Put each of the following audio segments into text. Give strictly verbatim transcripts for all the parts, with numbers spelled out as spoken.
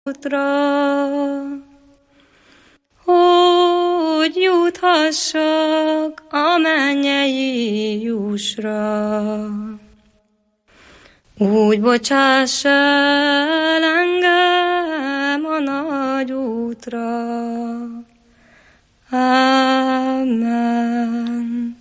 hogy juthassak a mennyei jusra. Úgy bocsáss el engem a nagy útra. Amen.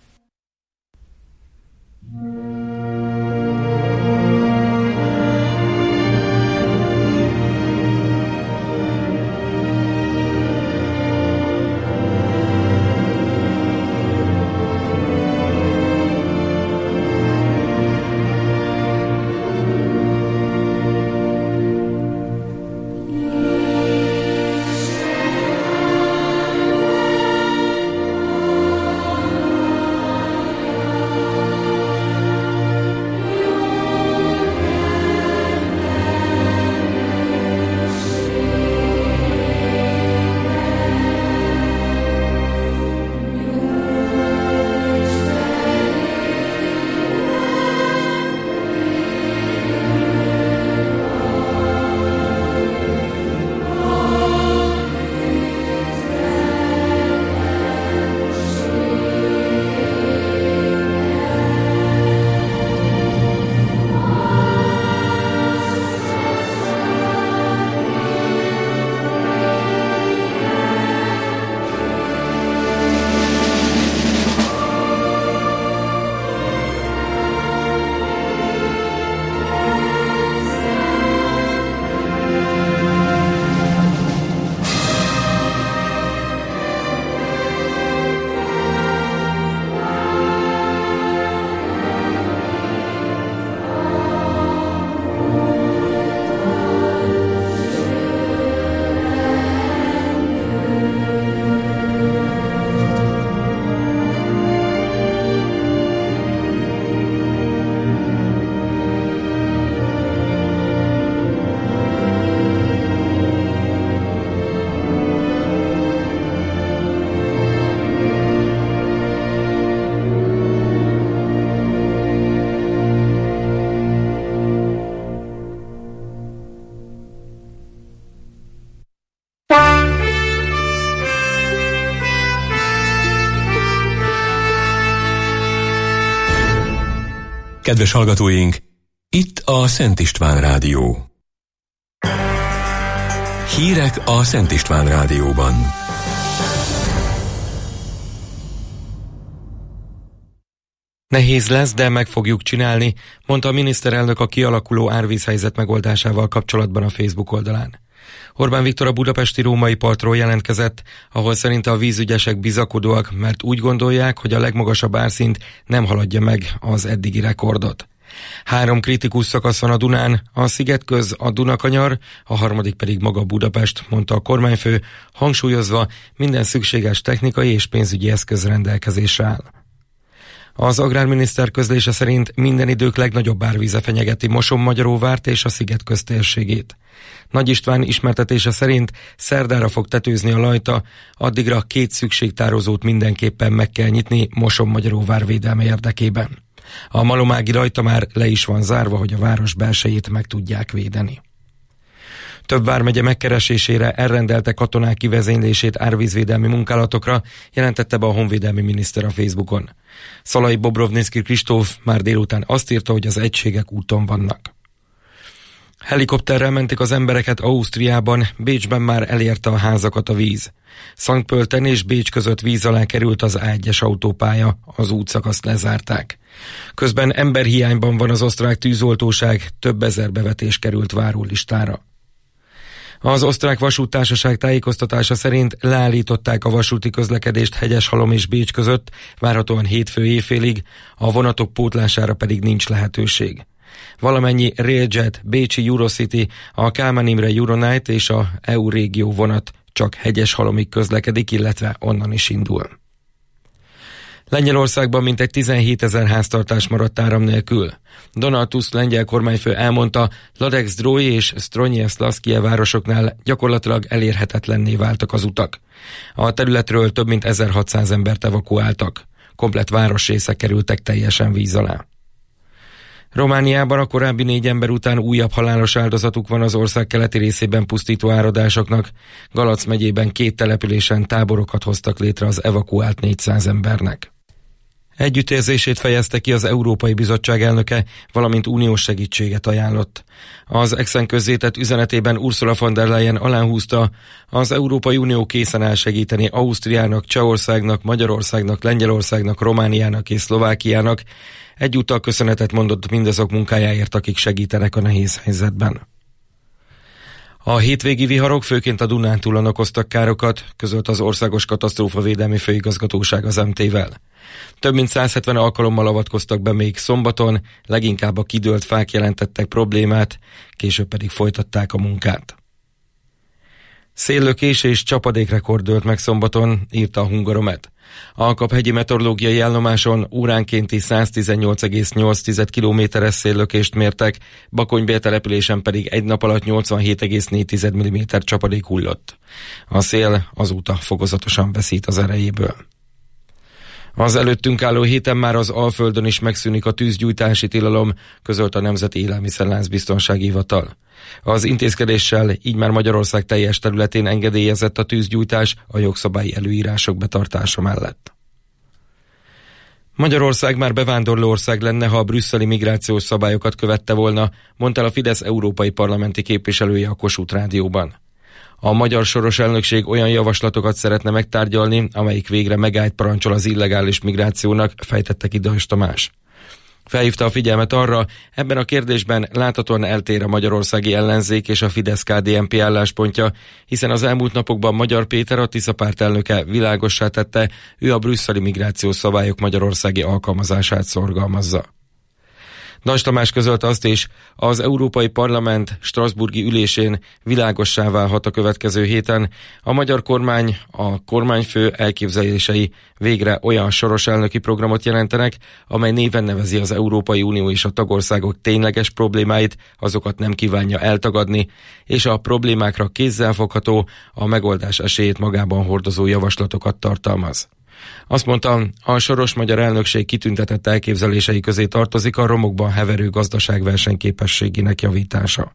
Kedves hallgatóink, itt a Szent István Rádió. Hírek a Szent István Rádióban. Nehéz lesz, de meg fogjuk csinálni, mondta a miniszterelnök a kialakuló árvízhelyzet megoldásával kapcsolatban a Facebook oldalán. Orbán Viktor a budapesti római partról jelentkezett, ahol szerinte a vízügyesek bizakodóak, mert úgy gondolják, hogy a legmagasabb árszint nem haladja meg az eddigi rekordot. Három kritikus szakasz van a Dunán, a Szigetköz, a Dunakanyar, a harmadik pedig maga Budapest, mondta a kormányfő, hangsúlyozva, minden szükséges technikai és pénzügyi eszköz rendelkezésre áll. Az agrárminiszter közlése szerint minden idők legnagyobb árvíze fenyegeti Mosonmagyaróvárt és a Szigetköz térségét. Nagy István ismertetése szerint szerdára fog tetőzni a Lajta, addigra két szükségtározót mindenképpen meg kell nyitni Mosonmagyaróvár védelme érdekében. A malomági Lajta már le is van zárva, hogy a város belsejét meg tudják védeni. Több vármegye megkeresésére elrendelte katonák kivezénylését árvízvédelmi munkálatokra, jelentette be a honvédelmi miniszter a Facebookon. Szalai Bobrovnicki Kristóf már délután azt írta, hogy az egységek úton vannak. Helikopterrel mentik az embereket Ausztriában, Bécsben már elérte a házakat a víz. Szentpölten és Bécs között víz alá került az á egyes autópálya, az útszakaszt lezárták. Közben emberhiányban van az osztrák tűzoltóság, több ezer bevetés került várólistára. Az osztrák vasúttársaság tájékoztatása szerint leállították a vasúti közlekedést Hegyeshalom és Bécs között, várhatóan hétfő éjfélig, a vonatok pótlására pedig nincs lehetőség. Valamennyi Railjet, bécsi Eurocity, a Kálmán Imre Euronight és a é u régió vonat csak Hegyeshalomig közlekedik, illetve onnan is indul. Lengyelországban mintegy tizenhétezer háztartás maradt áram nélkül. Donald Tusk lengyel kormányfő elmondta, Ladec-Zdrój és Stronyie-Szlaszkie városoknál gyakorlatilag elérhetetlenné váltak az utak. A területről több mint ezerhatszáz embert evakuáltak. Komplett városrészek kerültek teljesen víz alá. Romániában a korábbi négy ember után újabb halálos áldozatuk van az ország keleti részében pusztító áradásoknak. Galac megyében két településen táborokat hoztak létre az evakuált négyszáz embernek. Együttérzését fejezte ki az Európai Bizottság elnöke, valamint uniós segítséget ajánlott. Az Exen közzétett üzenetében Ursula von der Leyen aláhúzta, az Európai Unió készen áll segíteni Ausztriának, Csehországnak, Magyarországnak, Lengyelországnak, Romániának és Szlovákiának. Egyúttal köszönetet mondott mindazok munkájáért, akik segítenek a nehéz helyzetben. A hétvégi viharok főként a Dunántúlon okoztak károkat, közölt az Országos Katasztrófavédelmi Főigazgatóság az em té-vel. Több mint száz hetven alkalommal avatkoztak be még szombaton, leginkább a kidőlt fák jelentettek problémát, később pedig folytatták a munkát. Széllökés és csapadékrekord dőlt meg szombaton, írta a Hungaromet. A Alkap-hegyi meteorológiai állomáson óránkénti száztizennyolc egész nyolc kilométeres széllökést mértek, Bakony-Bél településen pedig egy nap alatt nyolcvanhét egész négy milliméter csapadék hullott. A szél azóta fokozatosan veszít az erejéből. Az előttünk álló héten már az Alföldön is megszűnik a tűzgyújtási tilalom, közölt a Nemzeti Élelmiszerláncbiztonsági Hivatal. Az intézkedéssel így már Magyarország teljes területén engedélyezett a tűzgyújtás a jogszabályi előírások betartása mellett. Magyarország már bevándorló ország lenne, ha a brüsszeli migrációs szabályokat követte volna, mondta a Fidesz európai parlamenti képviselője a Kossuth Rádióban. A magyar soros elnökség olyan javaslatokat szeretne megtárgyalni, amelyik végre megállt parancsol az illegális migrációnak, fejtette ki Dajs Tamás. Felhívta a figyelmet arra, ebben a kérdésben láthatóan eltér a magyarországi ellenzék és a Fidesz-ká dé en pé álláspontja, hiszen az elmúlt napokban Magyar Péter, a Tisza párt elnöke világossá tette, ő a brüsszeli migrációs szabályok magyarországi alkalmazását szorgalmazza. Dajs Tamás közölte azt is, az Európai Parlament strasbourgi ülésén világossá válhat a következő héten. A magyar kormány, a kormányfő elképzelései végre olyan soros elnöki programot jelentenek, amely néven nevezi az Európai Unió és a tagországok tényleges problémáit, azokat nem kívánja eltagadni, és a problémákra kézzelfogható, a megoldás esélyét magában hordozó javaslatokat tartalmaz. Azt mondta, a soros magyar elnökség kitüntetett elképzelései közé tartozik a romokban heverő gazdaság versenyképességének javítása.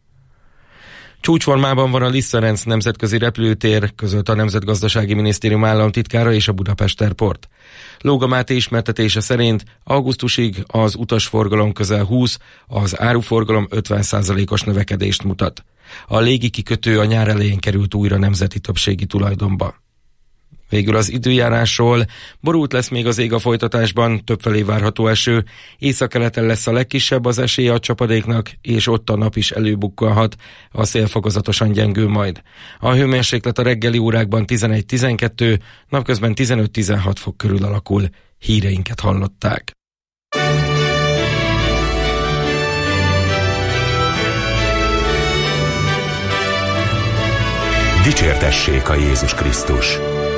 Csúcsformában van a Liszt-Ferenc nemzetközi repülőtér, közölt a Nemzetgazdasági Minisztérium államtitkára és a Budapest Airport. Lóga Máté ismertetése szerint augusztusig az utasforgalom közel húsz, az áruforgalom ötven százalékos növekedést mutat. A légi kikötő a nyár elején került újra nemzeti többségi tulajdonba. Végül az időjárásról. Borult lesz még az ég a folytatásban, többfelé várható eső. Északkeleten lesz a legkisebb az esélye a csapadéknak, és ott a nap is előbukkanhat, a szél fokozatosan gyengül majd. A hőmérséklet a reggeli órákban tizenegy-tizenkettő, napközben tizenöt-tizenhat fok körül alakul. Híreinket hallották. Dicsértessék a Jézus Krisztus!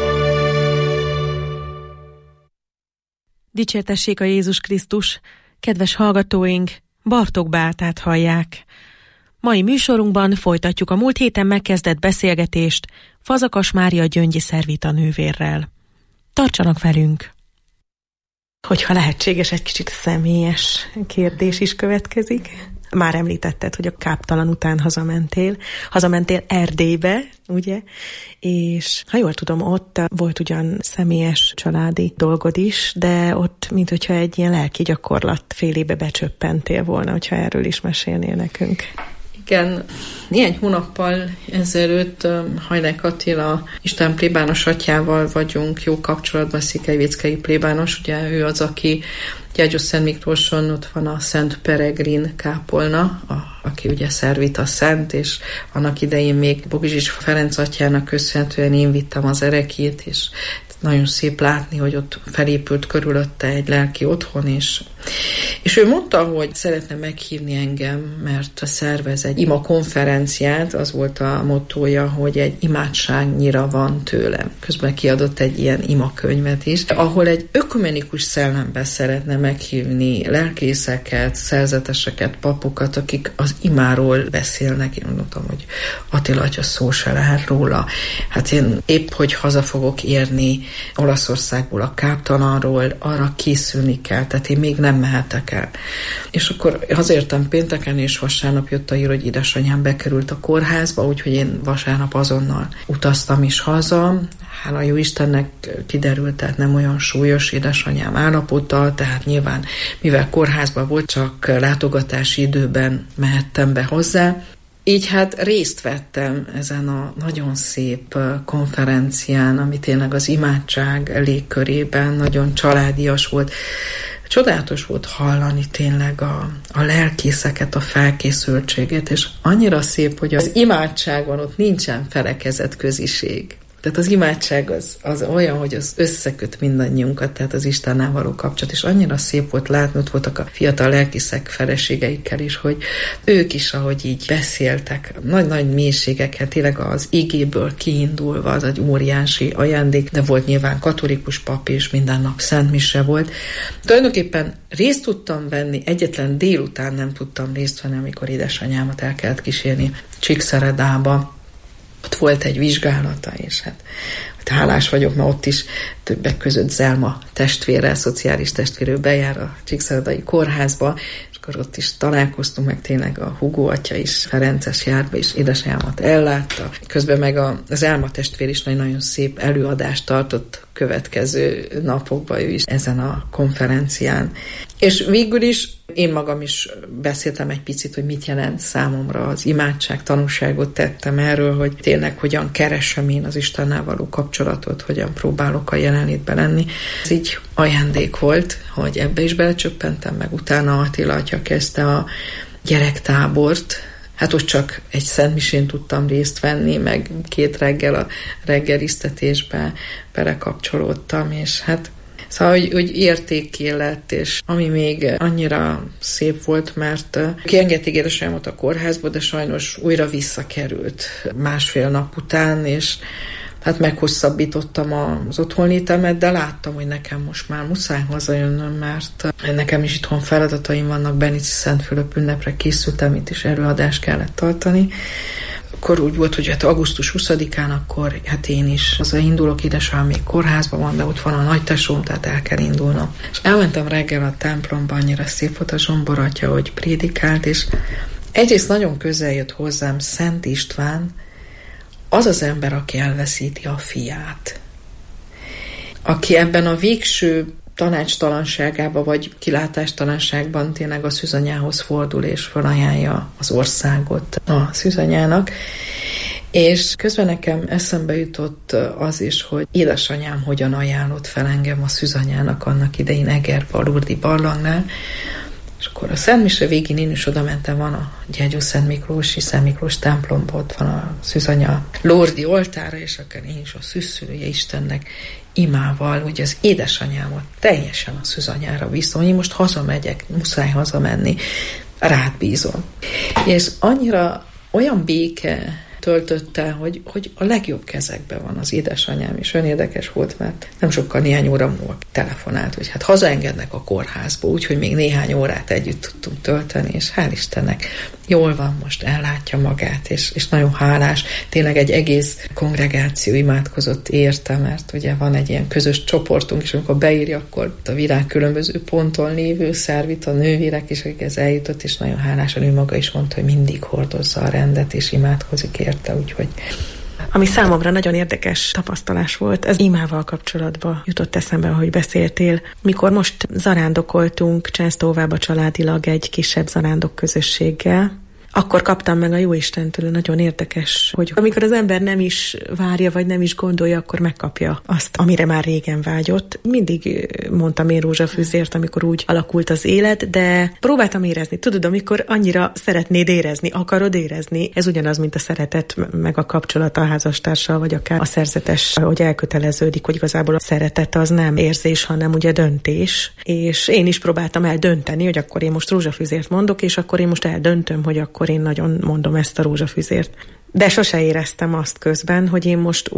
Dicsértessék a Jézus Krisztus! Kedves hallgatóink, Bartók Beátát hallják. Mai műsorunkban folytatjuk a múlt héten megkezdett beszélgetést Fazakas Mária Gyöngyi Szervita nővérrel. Tartsanak velünk! Hogyha lehetséges, egy kicsit személyes kérdés is következik. Már említetted, hogy a káptalan után hazamentél. Hazamentél Erdélybe, ugye? És ha jól tudom, ott volt ugyan személyes családi dolgod is, de ott, mint hogyha egy ilyen lelki gyakorlat félébe becsöppentél volna, hogyha erről is mesélnél nekünk. Igen, néhány hónappal ezelőtt Hajnák Attila Isten plébános atyával vagyunk jó kapcsolatban, székelyvéckei plébános, ugye ő az, aki Gyergyószent Miklóson ott van a Szent Peregrin kápolna, a, aki ugye Szervita Szent, és annak idején még Bobizsics Ferenc atyának köszönhetően én vittem az erekét, és nagyon szép látni, hogy ott felépült körülötte egy lelki otthon, és, és ő mondta, hogy szeretne meghívni engem, mert szervez egy ima konferenciát, az volt a mottója, hogy egy imádságnyira van tőlem. Közben kiadott egy ilyen ima könyvet is, ahol egy ökumenikus szellemben szeretne meghívni lelkészeket, szerzeteseket, papokat, akik az imáról beszélnek. Én mondtam, hogy Attila atya szó se lehet róla. Hát én épp, hogy haza fogok érni Olaszországból a káptalanról, arra készülni kell, tehát én még nem mehetek el. És akkor hazértem pénteken, és vasárnap jött a hír, hogy édesanyám bekerült a kórházba, úgyhogy én vasárnap azonnal utaztam is haza. Hála jó Istennek kiderült, tehát nem olyan súlyos édesanyám állapota, tehát nyilván, mivel kórházban volt, csak látogatási időben mehettem be hozzá. Így hát részt vettem ezen a nagyon szép konferencián, ami tényleg az imádság légkörében nagyon családias volt. Csodálatos volt hallani tényleg a, a lelkészeket, a felkészültséget, és annyira szép, hogy az imádságon ott nincsen felekezett köziség. Tehát az imádság az, az olyan, hogy az összeköt mindannyiunkat, tehát az Istennel való kapcsolat, és annyira szép volt látni, ott voltak a fiatal lelkészek feleségeikkel is, hogy ők is, ahogy így beszéltek, nagy-nagy mélységeket, tényleg az igéből kiindulva, az egy óriási ajándék, de volt nyilván katolikus pap, és minden nap szentmise volt. Tulajdonképpen részt tudtam venni, egyetlen délután nem tudtam részt venni, amikor édesanyámat el kellett kísérni Csíkszeredába. Ott volt egy vizsgálata, és hát, hát hálás vagyok, mert ott is többek között Zelma testvére, szociális testvérő bejár a Csíkszeredai kórházba, és akkor ott is találkoztunk, meg tényleg a Hugo atya is Ferences járt be, és édesanyámat ellátta. Közben meg a Zelma testvér is nagyon szép előadást tartott következő napokban, ő is ezen a konferencián. És végül is én magam is beszéltem egy picit, hogy mit jelent számomra az imádság, tanúságot tettem erről, hogy tényleg hogyan keresem én az Istennel való kapcsolatot, hogyan próbálok a jelenlétben lenni. Ez így ajándék volt, hogy ebbe is belecsöppentem, meg utána Attila atya kezdte a gyerektábort. Hát ott csak egy szentmisén tudtam részt venni, meg két reggel a reggelisztetésbe belekapcsolódtam, és hát szóval, hogy, hogy értékké lett, és ami még annyira szép volt, mert kiengedték édesanyámat a kórházba, de sajnos újra visszakerült másfél nap után, és hát meghosszabbítottam az otthonlétemet, de láttam, hogy nekem most már muszáj hazajönnöm, mert nekem is itthon feladataim vannak, Benici Szentfülöp ünnepre készültem, itt is előadást kellett tartani. Akkor úgy volt, hogy hát augusztus huszadikán, akkor hát én is hazaindulok, édesanyám még kórházban van, de ott van a nagytesóm, tehát el kell indulnom. És elmentem reggel a templomba, annyira szép volt a Zsombor atya, hogy prédikált, és egyrészt nagyon közel jött hozzám Szent István, az az ember, aki elveszíti a fiát. Aki ebben a végső tanácstalanságában, vagy kilátástalanságban tényleg a szűzanyához fordul, és felajánlja az országot a szűzanyának. És közben nekem eszembe jutott az is, hogy édesanyám hogyan ajánlott fel engem a szűzanyának annak idején Egerbe, a Lurdi barlangnál. És akkor a Szentmise végén én is oda mentem, van a Gyergyó Szent Miklósi, Szent Miklós templomban, ott van a szűzanya Lurdi oltára, és akkor én is a szűzszülője Istennek imával, hogy az édesanyámat teljesen a szűzanyára bízom, hogy én most hazamegyek, muszáj hazamenni, rád bízom. És annyira olyan béke töltötte, hogy, hogy a legjobb kezekben van az édesanyám, és olyan érdekes volt, mert nem sokkal néhány óra múlva telefonált, hogy hát hazaengednek a kórházba, úgyhogy még néhány órát együtt tudtunk tölteni, és hál' Istennek jól van, most ellátja magát, és, és nagyon hálás. Tényleg egy egész kongregáció imádkozott érte, mert ugye van egy ilyen közös csoportunk, és amikor beírja, akkor a világ különböző ponton lévő szervit, a nővérek is, akik ez eljutott, és nagyon hálásan ő maga is mondta, hogy mindig hordozza a rendet, és imádkozik érte, úgyhogy... Ami számomra nagyon érdekes tapasztalás volt, ez imával kapcsolatban jutott eszembe, ahogy beszéltél. Mikor most zarándokoltunk Császtóvába családilag egy kisebb zarándok közösséggel, akkor kaptam meg a Jóistentől, nagyon érdekes, hogy amikor az ember nem is várja, vagy nem is gondolja, akkor megkapja azt, amire már régen vágyott. Mindig mondtam én rózsafűzért, amikor úgy alakult az élet, de próbáltam érezni. Tudod, amikor annyira szeretnéd érezni, akarod érezni, ez ugyanaz, mint a szeretet, meg a kapcsolat a házastársal, vagy akár a szerzetes, hogy elköteleződik, hogy igazából a szeretet az nem érzés, hanem ugye döntés. És én is próbáltam eldönteni, hogy akkor én most rózsafűzért mondok, és akkor én most eldöntöm, hogy akkor én nagyon mondom ezt a rózsafűzért. De sose éreztem azt közben, hogy én most úgy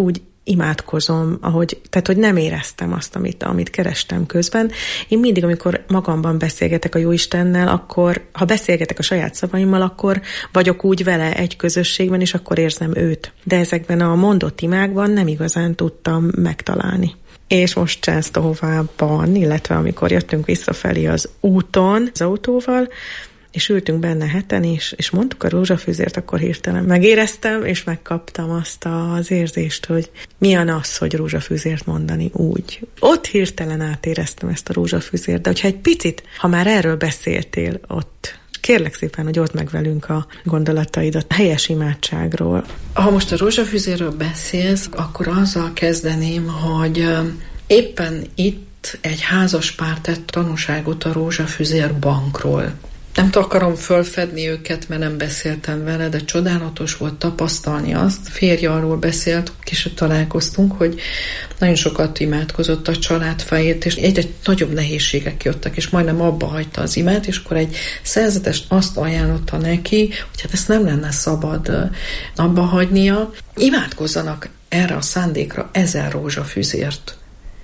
imádkozom, ahogy, tehát hogy nem éreztem azt, amit, amit kerestem közben. Én mindig, amikor magamban beszélgetek a Jóistennel, akkor, ha beszélgetek a saját szavaimmal, akkor vagyok úgy vele egy közösségben, és akkor érzem őt. De ezekben a mondott imákban nem igazán tudtam megtalálni. És most Częstohovában, illetve amikor jöttünk visszafelé az úton, az autóval, és ültünk benne heten, és, és mondtuk a rózsafűzért, akkor hirtelen megéreztem, és megkaptam azt az érzést, hogy milyen az, hogy rózsafűzért mondani úgy. Ott hirtelen átéreztem ezt a rózsafűzért, de hogyha egy picit, ha már erről beszéltél ott, kérlek szépen, hogy oszd meg velünk a gondolataidat a helyes imádságról. Ha most a rózsafűzérről beszélsz, akkor azzal kezdeném, hogy éppen itt egy házaspár tett tanúságot a rózsafűzér bankról. Nem akarom fölfedni őket, mert nem beszéltem vele, de csodálatos volt tapasztalni azt. Férje arról beszélt, később találkoztunk, hogy nagyon sokat imádkozott a családfáért, és egyre nagyobb nehézségek jöttek, és majdnem abba hagyta az imát, és akkor egy szerzetest azt ajánlotta neki, hogy hát ezt nem lenne szabad abba hagynia. Imádkozzanak erre a szándékra ezer rózsafűzért.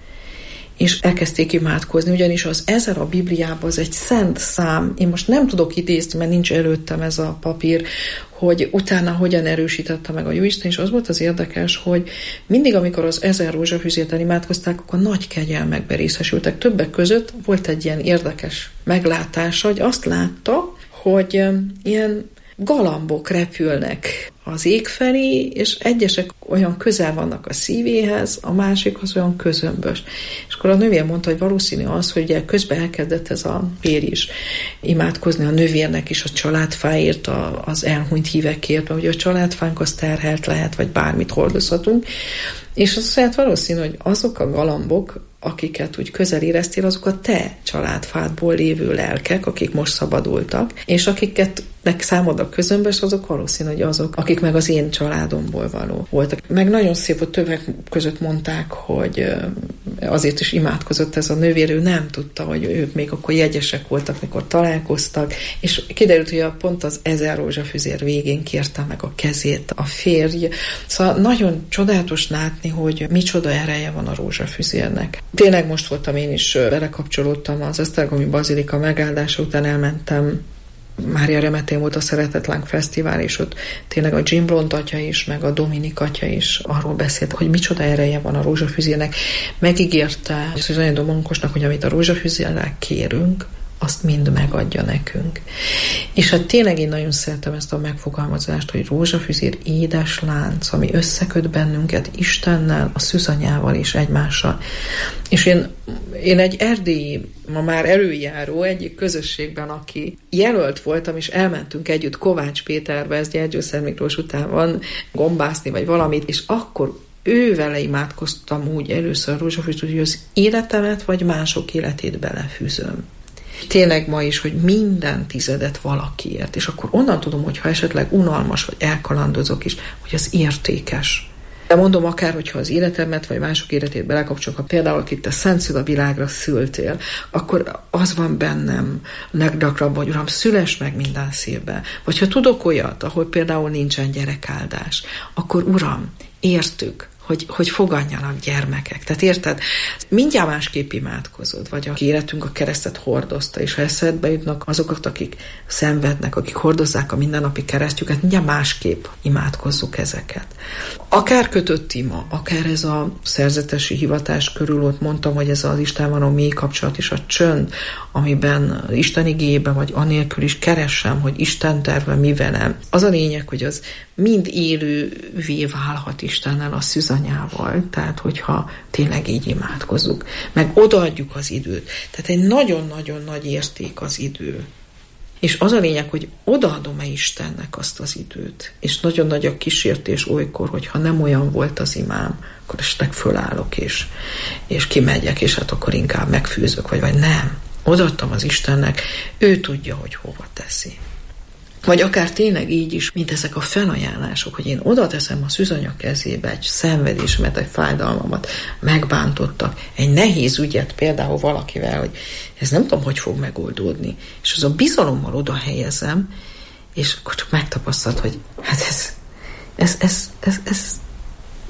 És elkezdték imádkozni, ugyanis az ezer a Bibliában az egy szent szám. Én most nem tudok idézni, mert nincs előttem ez a papír, hogy utána hogyan erősítette meg a Jóisten, és az volt az érdekes, hogy mindig, amikor az ezer rózsafűzérten imádkozták, akkor nagy kegyelmekbe részesültek. Többek között volt egy ilyen érdekes meglátása, hogy azt látta, hogy ilyen galambok repülnek az ég felé, és egyesek olyan közel vannak a szívéhez, a másikhoz olyan közömbös. És akkor a nővér mondta, hogy valószínű az, hogy ugye közben elkezdett ez a férj is imádkozni a nővérnek is a családfáért, az elhunyt hívekért, mert ugye a családfánk az terhelt lehet, vagy bármit hordozhatunk, és az hát valószínű, hogy azok a galambok, akiket úgy közel éreztél, azok a te családfádból lévő lelkek, akik most szabadultak, és akiket nek számodra közömbös, azok valószínű, hogy azok, akik meg az én családomból való voltak. Meg nagyon szép, hogy többek között mondták, hogy azért is imádkozott ez a nővér, ő nem tudta, hogy ők még akkor jegyesek voltak, mikor találkoztak, és kiderült, hogy a pont az ezer rózsafűzér végén kérte meg a kezét a férj. Szóval nagyon csodálatos látni, hogy micsoda ereje van a rózsafűzérnek. Tényleg most voltam, én is belekapcsolódtam az Esztergomi Bazilika megáldása után, elmentem, Mária Remetén volt a Szeretetlánk Fesztivál, és ott tényleg a Jim Blond atya is, meg a Dominik atya is arról beszélt, hogy micsoda ereje van a rózsafűzérnek. Megígérte az Anna Domonkosnak, hogy amit a rózsafűzérrel kérünk, azt mind megadja nekünk. És hát tényleg én nagyon szeretem ezt a megfogalmazást, hogy rózsafűzér édes lánc, ami összeköt bennünket Istennel, a szűzanyával és egymással. És én, én egy erdélyi, ma már előjáró egyik közösségben, aki jelölt voltam, és elmentünk együtt Kovács Péterbe, ez Gyergyószent Miklós után van, gombászni, vagy valamit, és akkor ő vele imádkoztam úgy először rózsafűzért, hogy az életemet, vagy mások életét belefűzöm. Tényleg ma is, hogy minden tizedet valakiért, és akkor onnan tudom, hogy ha esetleg unalmas, vagy elkalandozok is, hogy az értékes. De mondom akár, hogyha az életemet, vagy mások életét belekapcsolok, ha például akit te szentszül a világra szültél, akkor az van bennem legdakrabb, hogy Uram, szüless meg minden szívbe. Vagy ha tudok olyat, ahol például nincsen gyerekáldás, akkor Uram, értük, hogy, hogy fogadjanak gyermekek. Tehát érted? Mindjárt másképp imádkozod, vagy aki életünk a keresztet hordozta, és ha eszedbe jutnak azokat, akik szenvednek, akik hordozzák a mindennapi keresztjüket, mindjárt másképp imádkozzuk ezeket. Akár kötött ima, akár ez a szerzetesi hivatás körül, ott mondtam, hogy ez az Isten való mély kapcsolat és a csönd, amiben Isten igéjében, vagy anélkül is keressem, hogy Isten terve mi velem. Az a lényeg, hogy az mind élővé válhat Istennel, a szűzanyával, tehát hogyha tényleg így imádkozunk, meg odaadjuk az időt. Tehát egy nagyon-nagyon nagy érték az idő. És az a lényeg, hogy odaadom-e Istennek azt az időt. És nagyon nagy a kísértés olykor, hogyha nem olyan volt az imám, akkor esetleg fölállok, és, és kimegyek, és hát akkor inkább megfűzök, vagy, vagy nem. Odaadtam az Istennek, ő tudja, hogy hova teszi. Vagy akár tényleg így is, mint ezek a felajánlások, hogy én oda teszem a szűzanya kezébe egy szenvedésemet, egy fájdalmamat, megbántottak, egy nehéz ügyet például valakivel, hogy ez nem tudom, hogy fog megoldódni. És az a bizalommal oda helyezem, és akkor csak megtapasztalt, hogy hát ez, ez, ez, ez, ez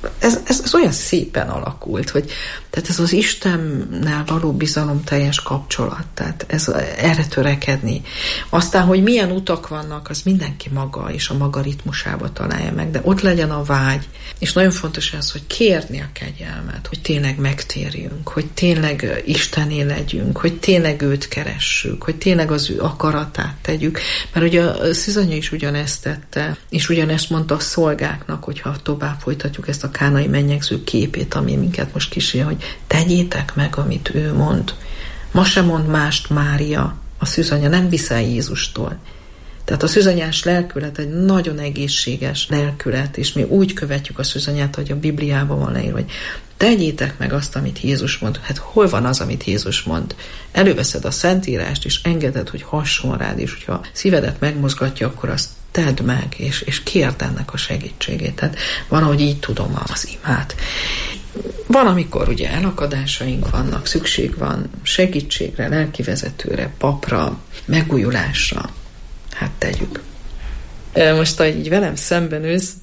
ez, ez, ez olyan szépen alakult, hogy tehát ez az Istennel való bizalomteljes kapcsolat, tehát ez, erre törekedni. Aztán, hogy milyen utak vannak, az mindenki maga és a maga ritmusába találja meg, de ott legyen a vágy, és nagyon fontos ez, hogy kérni a kegyelmet, hogy tényleg megtérjünk, hogy tényleg Istené legyünk, hogy tényleg őt keressük, hogy tényleg az ő akaratát tegyük, mert ugye a Szűzanya is ugyanezt tette, és ugyanezt mondta a szolgáknak, hogyha tovább folytatjuk ezt a kánai mennyegző képét, ami minket most kísér, hogy tegyétek meg, amit ő mond. Ma sem mond mást Mária, a szűzanya, nem viszel Jézustól. Tehát a szűzanyás lelkület egy nagyon egészséges lelkület, és mi úgy követjük a szűzanyát, hogy a Bibliában van leírva, hogy tegyétek meg azt, amit Jézus mond. Hát hol van az, amit Jézus mond? Előveszed a Szentírást, és engeded, hogy hasson rád, és hogyha a szívedet megmozgatja, akkor azt tedd meg, és, és kérd ennek a segítségét. Tehát valahogy így tudom az imát. Van, amikor ugye elakadásaink vannak, szükség van segítségre, lelkivezetőre, papra, megújulásra. Hát tegyük. Most, ahogy így velem szemben ülsz,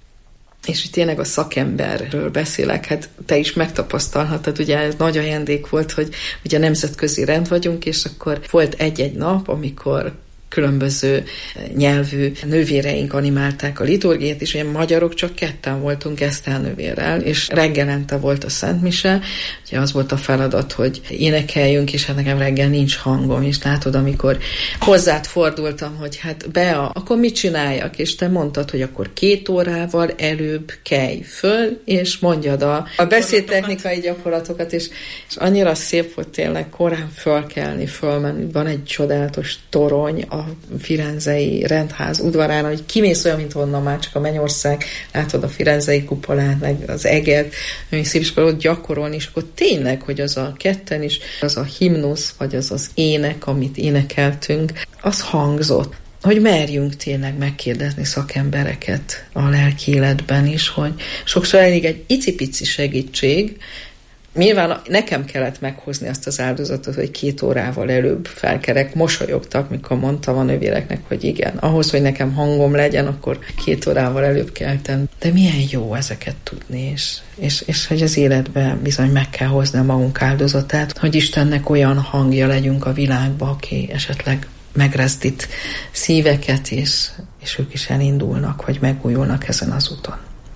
és hogy tényleg a szakemberről beszélek, hát te is megtapasztalhatod, ugye ez nagy ajándék volt, hogy ugye nemzetközi rend vagyunk, és akkor volt egy-egy nap, amikor különböző nyelvű nővéreink animálták a liturgiát, és olyan magyarok csak ketten voltunk Eszter nővérrel, és reggelente volt a szentmise, ugye az volt a feladat, hogy énekeljünk, és hát nekem reggel nincs hangom, és látod, amikor hozzád fordultam, hogy hát Bea, akkor mit csináljak? És te mondtad, hogy akkor két órával előbb kelj föl, és mondjad a, a beszédtechnikai gyakorlatokat, és, és annyira szép volt tényleg korán fölkelni, fölmenni. Van egy csodálatos torony a firenzei rendház udvarán, hogy kimész olyan, mint onnan már csak a Mennyország, látod a firenzei kupolát, meg az eget, ami szép, és ott gyakorolni, és akkor tényleg, hogy az a ketten is, az a himnusz, vagy az az ének, amit énekeltünk, az hangzott. Hogy merjünk tényleg megkérdezni szakembereket a lelki életben is, hogy sokszor elég egy icipici segítség. Nyilván nekem kellett meghozni azt az áldozatot, hogy két órával előbb felkerek, mosolyogtak, mikor mondtam a nővéreknek, hogy igen, ahhoz, hogy nekem hangom legyen, akkor két órával előbb keltem. De milyen jó ezeket tudni, és, és, és hogy az életben bizony meg kell hozni a magunk áldozatát, hogy Istennek olyan hangja legyünk a világba, aki esetleg megrezdít szíveket, és, és ők is elindulnak, vagy megújulnak ezen az úton.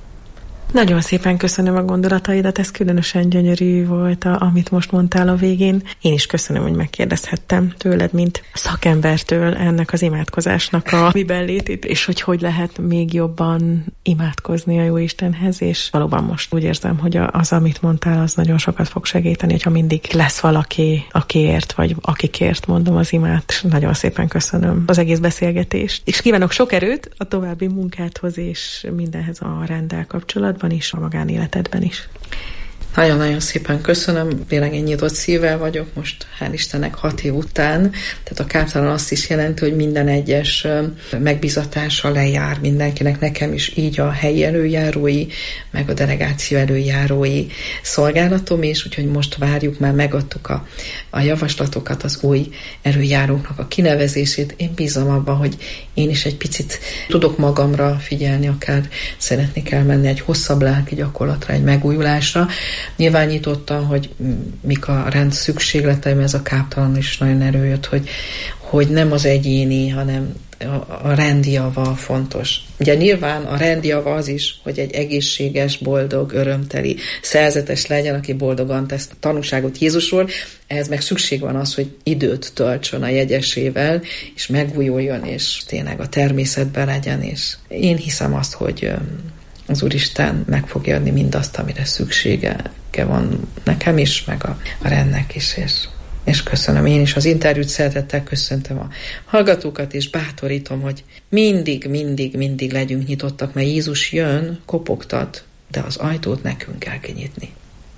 Nagyon szépen köszönöm a gondolataidat, ez különösen gyönyörű volt, a, amit most mondtál a végén. Én is köszönöm, hogy megkérdezhettem tőled, mint szakembertől ennek az imádkozásnak a miben létét, és hogy hogy lehet még jobban imádkozni a Jóistenhez, és valóban most úgy érzem, hogy az, amit mondtál, az nagyon sokat fog segíteni, hogyha mindig lesz valaki, akiért, vagy akikért mondom az imát. Nagyon szépen köszönöm az egész beszélgetést, és kívánok sok erőt a további munkádhoz, és mindenhez a renddel kapcsolatban is, a magánéletedben is. Nagyon-nagyon szépen köszönöm, tényleg én nyitott szívvel vagyok most, hál' Istennek hat év után, tehát a káptalan azt is jelenti, hogy minden egyes megbízatása lejár mindenkinek, nekem is így a helyi előjárói, meg a delegáció előjárói szolgálatom is, úgyhogy most várjuk, már megadtuk a, a javaslatokat, az új előjáróknak a kinevezését. Én bízom abban, hogy én is egy picit tudok magamra figyelni, akár szeretnék elmenni egy hosszabb lelki gyakorlatra, egy megújulásra. Nyilván nyitottam, hogy mik a rend szükségleteim, ez a káptalan is nagyon erőjött, hogy, hogy nem az egyéni, hanem a rendjava fontos. Ugye nyilván a rendjava az is, hogy egy egészséges, boldog, örömteli, szerzetes legyen, aki boldogan tesz tanúságot Jézusról, ehhez meg szükség van az, hogy időt töltsön a jegyesével, és megújuljon, és tényleg a természetben legyen, és én hiszem azt, hogy az Úristen meg fogja adni mindazt, amire szüksége van nekem is, meg a, a rendnek is, és, és köszönöm. Én is az interjút szeretettel köszöntöm a hallgatókat, és bátorítom, hogy mindig, mindig, mindig legyünk nyitottak, mert Jézus jön, kopogtat, de az ajtót nekünk kell kinyitni.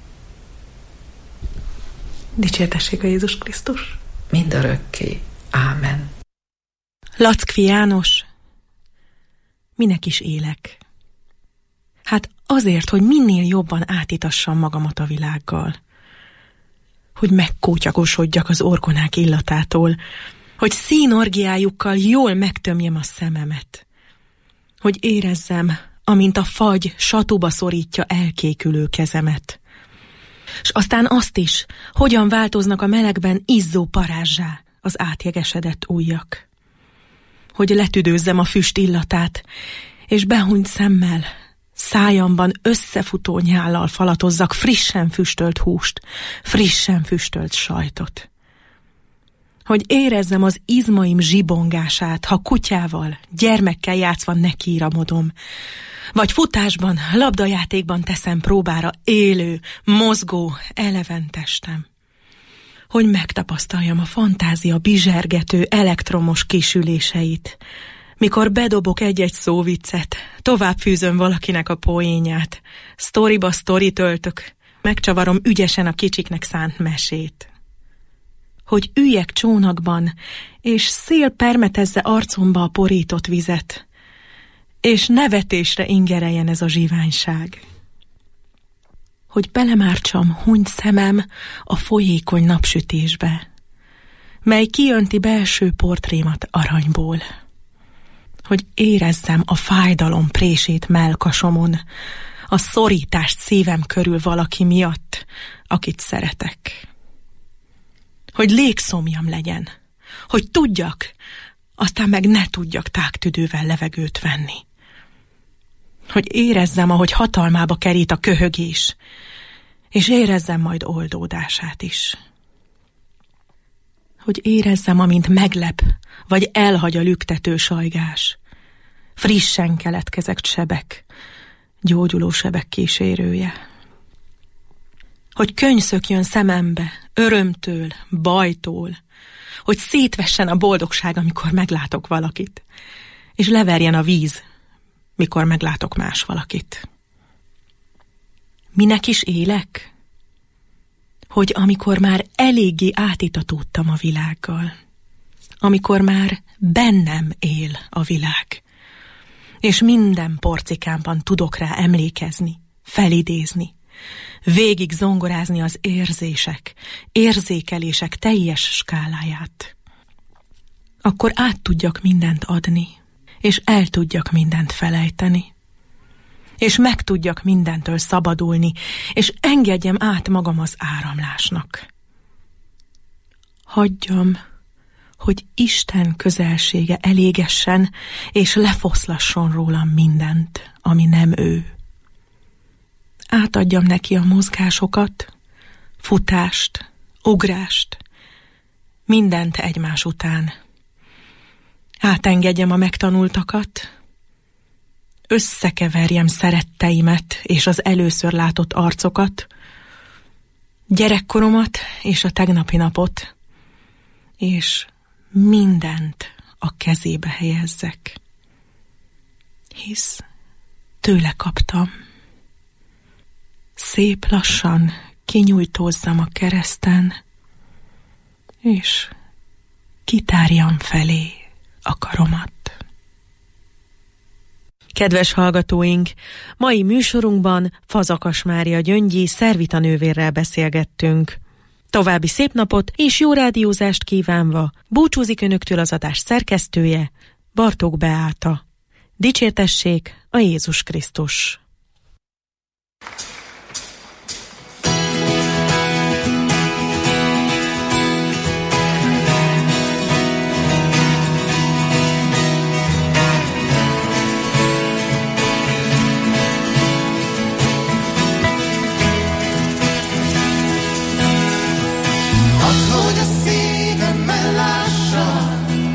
Dicsértessék a Jézus Krisztus! Mindörökké. Ámen. Lackfi János, minek is élek? Hát azért, hogy minél jobban átitassam magamat a világgal. Hogy megkótyagosodjak az orgonák illatától, hogy színorgiájukkal jól megtömjem a szememet. Hogy érezzem amint a fagy satuba szorítja elkékülő kezemet. S aztán azt is, hogyan változnak a melegben izzó parázsá az átjegesedett ujjak. Hogy letüdőzzem a füst illatát, és behúnyt szemmel, szájamban összefutó nyállal falatozzak frissen füstölt húst, frissen füstölt sajtot. Hogy érezzem az izmaim zsibongását, ha kutyával, gyermekkel játszva nekiíramodom, vagy futásban, labdajátékban teszem próbára élő, mozgó, eleven testem. Hogy megtapasztaljam a fantázia bizsergető elektromos kisüléseit, mikor bedobok egy-egy szóviccet, tovább fűzöm valakinek a poénját, sztoriba sztorit öltök, megcsavarom ügyesen a kicsiknek szánt mesét. Hogy üljek csónakban, és szél permetezze arcomba a porított vizet, és nevetésre ingereljen ez a zsiványság. Hogy belemártsam hunyt szemem a folyékony napsütésbe, mely kijönti belső portrémat aranyból. Hogy érezzem a fájdalom prését mellkasomon, a szorítást szívem körül valaki miatt, akit szeretek. Hogy légszomjam legyen, hogy tudjak, aztán meg ne tudjak tágtüdővel levegőt venni. Hogy érezzem, ahogy hatalmába kerít a köhögés, és érezzem majd oldódását is. Hogy érezzem, amint meglep, vagy elhagy a lüktető sajgás. Frissen keletkezett sebek, gyógyuló sebek kísérője. Hogy könyszökjön szemembe, örömtől, bajtól, hogy szétvessen a boldogság, amikor meglátok valakit, és leverjen a víz, mikor meglátok más valakit. Minek is élek? Hogy amikor már eléggé átitatódtam a világgal, amikor már bennem él a világ, és minden porcikámban tudok rá emlékezni, felidézni, végig zongorázni az érzések, érzékelések teljes skáláját. Akkor át tudjak mindent adni, és el tudjak mindent felejteni, és meg tudjak mindentől szabadulni, és engedjem át magam az áramlásnak. Hagyjam, hogy Isten közelsége elégessen, és lefoszlasson rólam mindent, ami nem ő. Átadjam neki a mozgásokat, futást, ugrást, mindent egymás után. Átengedjem a megtanultakat, összekeverjem szeretteimet és az először látott arcokat, gyerekkoromat és a tegnapi napot, és mindent a kezébe helyezzek. Hisz tőle kaptam. Szép lassan kinyújtózzam a kereszten, és kitárjam felé a karomat. Kedves hallgatóink, mai műsorunkban Fazakas Mária gyöngyi szervitanővérrel beszélgettünk. További szép napot és jó rádiózást kívánva búcsúzik önöktől az adás szerkesztője, Bartók Beáta. Dicsértessék a Jézus Krisztus!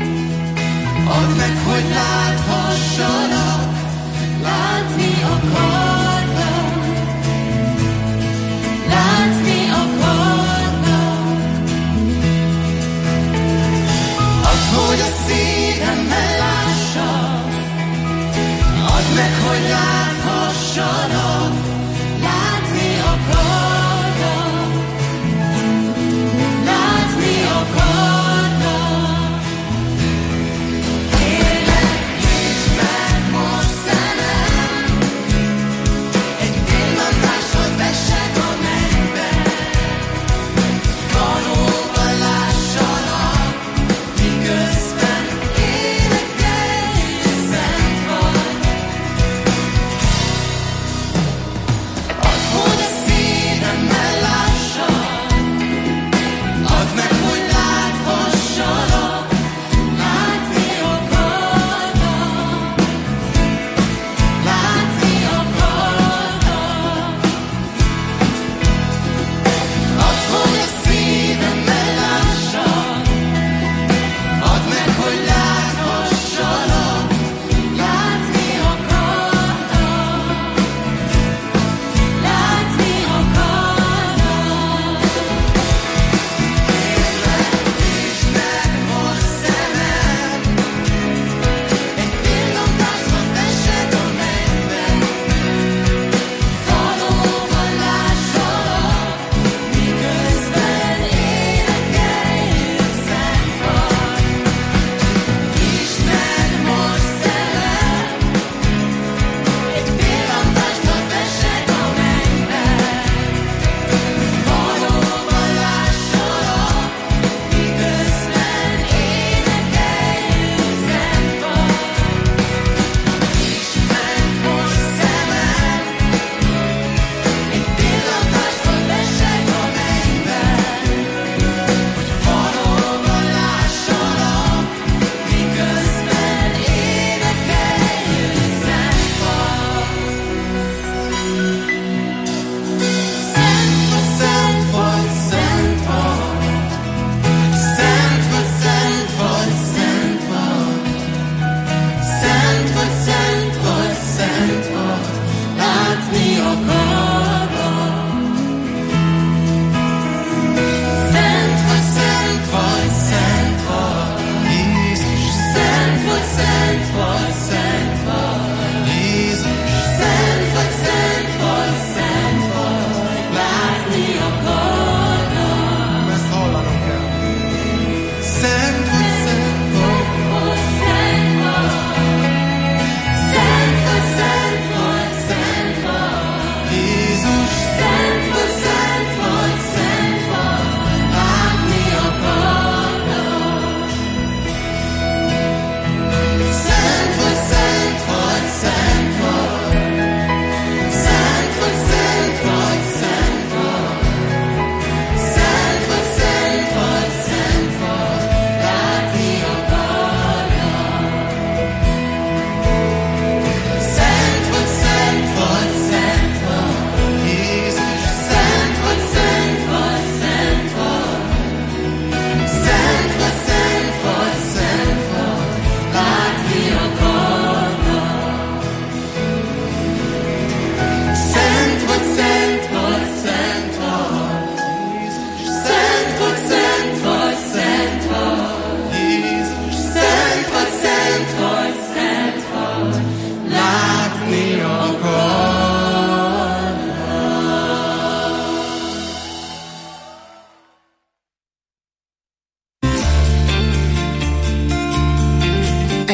Add meg, hogy láthassanak, látni akar.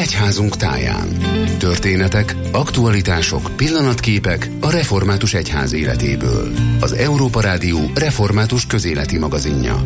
egyházunk táján. Történetek, aktualitások, pillanatképek a református egyház életéből. Az Európa Rádió református közéleti magazinja.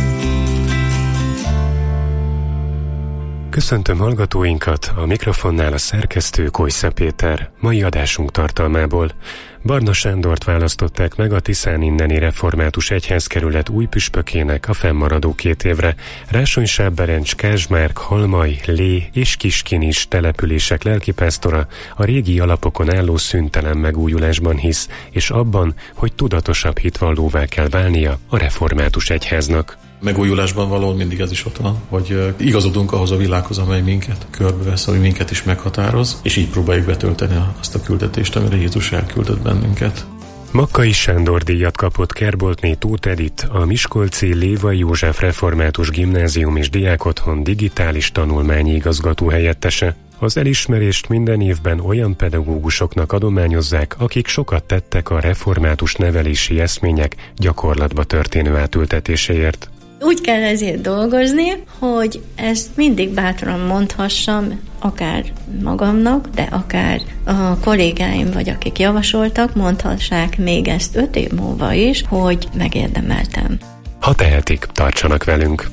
Köszöntöm hallgatóinkat, a mikrofonnál a szerkesztő Kojsza Péter. Mai adásunk tartalmából: Barna Sándort választották meg a Tiszán inneni református egyházkerület új püspökének a fennmaradó két évre. Rásony-Sábberencs, Kázsmárk, Halmai, Lé és Kiskinis települések lelkipásztora a régi alapokon álló szüntelen megújulásban hisz, és abban, hogy tudatosabb hitvallóvá kell válnia a református egyháznak. Megújulásban való mindig ez is ott van, hogy igazodunk ahhoz a világhoz, amely minket körbevesz, ami minket is meghatároz, és így próbáljuk betölteni azt a küldetést, amire Jézus elküldött bennünket. Makkai Sándor díjat kapott Kerboltné Tóth Edit, a miskolci Lévai József Református Gimnázium és Diákotthon digitális tanulmányi igazgató helyettese. Az elismerést minden évben olyan pedagógusoknak adományozzák, akik sokat tettek a református nevelési eszmények gyakorlatba történő átültetéséért. Úgy kell ezért dolgozni, hogy ezt mindig bátran mondhassam, akár magamnak, de akár a kollégáim, vagy akik javasoltak, mondhassák még ezt öt év múlva is, hogy megérdemeltem. Ha tehetik, tartsanak velünk!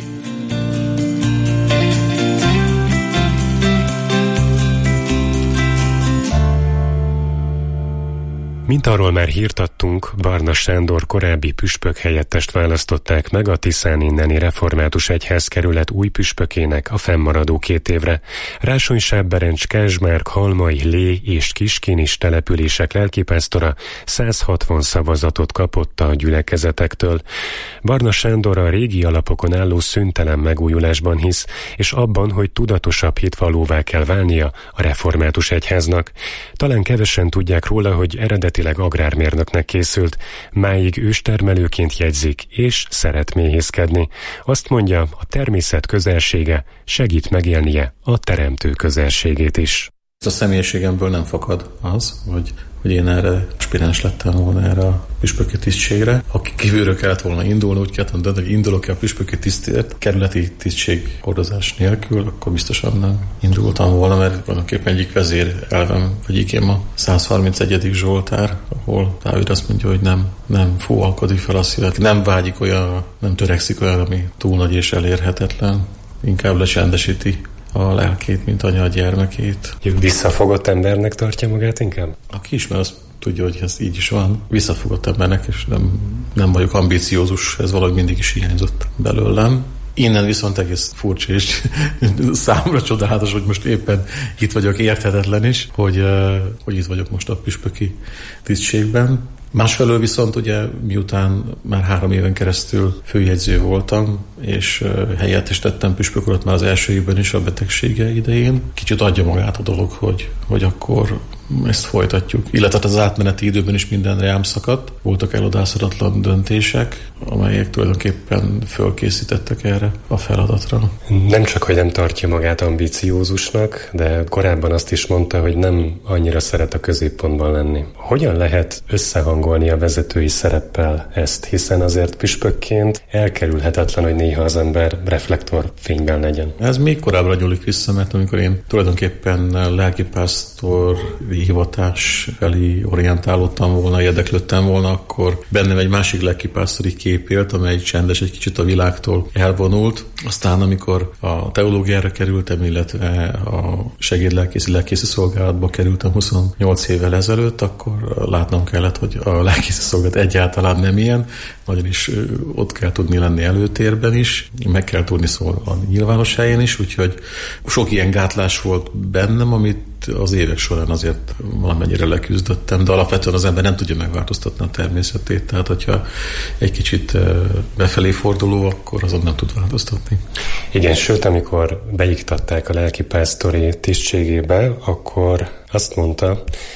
Mint arról már hírt adtunk, Barna Sándor korábbi püspök helyettest választották meg a Tiszán inneni református egyházkerület új püspökének a fennmaradó két évre. Rásony-Sábberencs, Kázsmárk, Halmai, Lé és Kiskinis települések lelkipásztora száz hatvan szavazatot kapott a gyülekezetektől. Barna Sándor a régi alapokon álló szüntelen megújulásban hisz, és abban, hogy tudatosabb hitvallóvá kell válnia a református egyháznak. Talán kevesen tudják róla, hogy eredeti agrármérnöknek készült, máig őstermelőként jegyzik, és szeret méhészkedni. Azt mondja, a természet közelsége segít megélnie a teremtő közelségét is. A személyiségemből nem fakad az, hogy, hogy én erre aspiráns lettem volna erre a püspöki tisztségre. Aki kívülről kellett volna indulni, úgy kellett volna, hogy indulok-e a püspöki tisztért, kerületi tisztség hordozás nélkül, akkor biztosan nem indultam volna, mert valamikképpen egyik vezér elvem, vagy igém a száz harmincegyedik Zsoltár, ahol Dávid azt mondja, hogy nem, nem fúvalkodik fel a szívet, nem vágyik olyan, nem törekszik olyan, ami túl nagy és elérhetetlen, inkább lecsendesíti a lelkét, mint anya a gyermekét. Visszafogott embernek tartja magát inkább? Aki ismer, azt tudja, hogy ez így is van. Visszafogott embernek, és nem, nem vagyok ambiciózus, ez valahogy mindig is hiányzott belőlem. Innen viszont egész furcsa, és számomra csodálatos, hogy most éppen itt vagyok, érthetetlen is, hogy, hogy itt vagyok most a püspöki tisztségben. Másfelől viszont ugye miután már három éven keresztül főjegyző voltam, és helyet is tettem püspök urat már az első évben is a betegsége idején, kicsit adja magát a dolog, hogy, hogy akkor ezt folytatjuk. Illetve az átmeneti időben is minden rám szakadt. Voltak elodázhatatlan döntések, amelyek tulajdonképpen fölkészítettek erre a feladatra. Nem csak, hogy nem tartja magát ambiciózusnak, de korábban azt is mondta, hogy nem annyira szeret a középpontban lenni. Hogyan lehet összehangolni a vezetői szereppel ezt, hiszen azért püspökként elkerülhetetlen, hogy néha az ember reflektorfényben legyen. Ez még korábbra nyúlik vissza, mert amikor én tulajdonképpen lelkipásztor hivatás felé orientálódtam volna, érdeklődtem volna, akkor bennem egy másik lelkipásztori kép élt, amely csendes, egy kicsit a világtól elvonult. Aztán, amikor a teológiára kerültem, illetve a segédlelkészi lelkészi szolgálatba kerültem huszonnyolc évvel ezelőtt, akkor látnom kellett, hogy a lelkészi szolgálat egyáltalán nem ilyen, nagyon is ott kell tudni lenni előtérben is, meg kell tudni szólni a nyilvános helyen is, úgyhogy sok ilyen gátlás volt bennem, amit az évek során azért valamennyire leküzdöttem, de alapvetően az ember nem tudja megváltoztatni a természetét, tehát hogyha egy kicsit befelé forduló, akkor azon nem tud változtatni. Igen, sőt, amikor beiktatták a lelkipásztori tisztségébe, akkor azt mondta,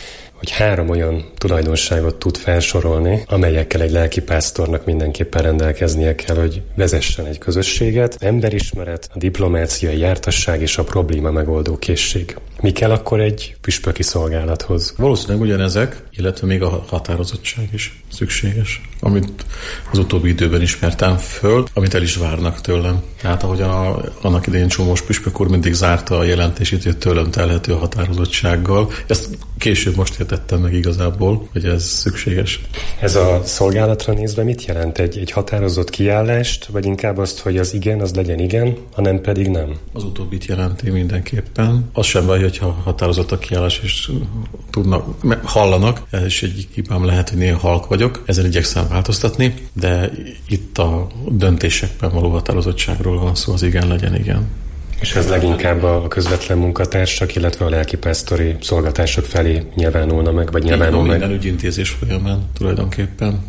hogy három olyan tulajdonságot tud felsorolni, amelyekkel egy lelkipásztornak mindenképpen rendelkeznie kell, hogy vezessen egy közösséget: emberismeret, a diplomáciai jártasság és a probléma megoldó készség. Mi kell akkor egy püspöki szolgálathoz? Valószínűleg ugyanezek, illetve még a határozottság is szükséges, amit az utóbbi időben ismertem föl, amit el is várnak tőlem. Tehát ahogyan a, annak idején Csomós püspök úr mindig zárta a jelentését, hogy tőlem telhető a határozottsággal. Ezt később most értettem meg igazából, hogy ez szükséges. Ez a szolgálatra nézve mit jelent? Egy, egy határozott kiállást, vagy inkább azt, hogy az igen, az legyen igen, a nem pedig nem? Az utóbbit jelenti mindenképpen. Az sem baj, hogyha határozott a kiállás, és tudnak, hallanak. Ez is egy hibám lehet, hogy néha halk vagyok. Ezen igyekszem változtatni, de itt a döntésekben való határozottságról van szó, az igen legyen igen. És ez leginkább a közvetlen munkatársak, illetve a lelkipásztori szolgatások felé nyilvánulna meg, vagy nyilvánul meg? Minden ügyintézés folyamán tulajdonképpen.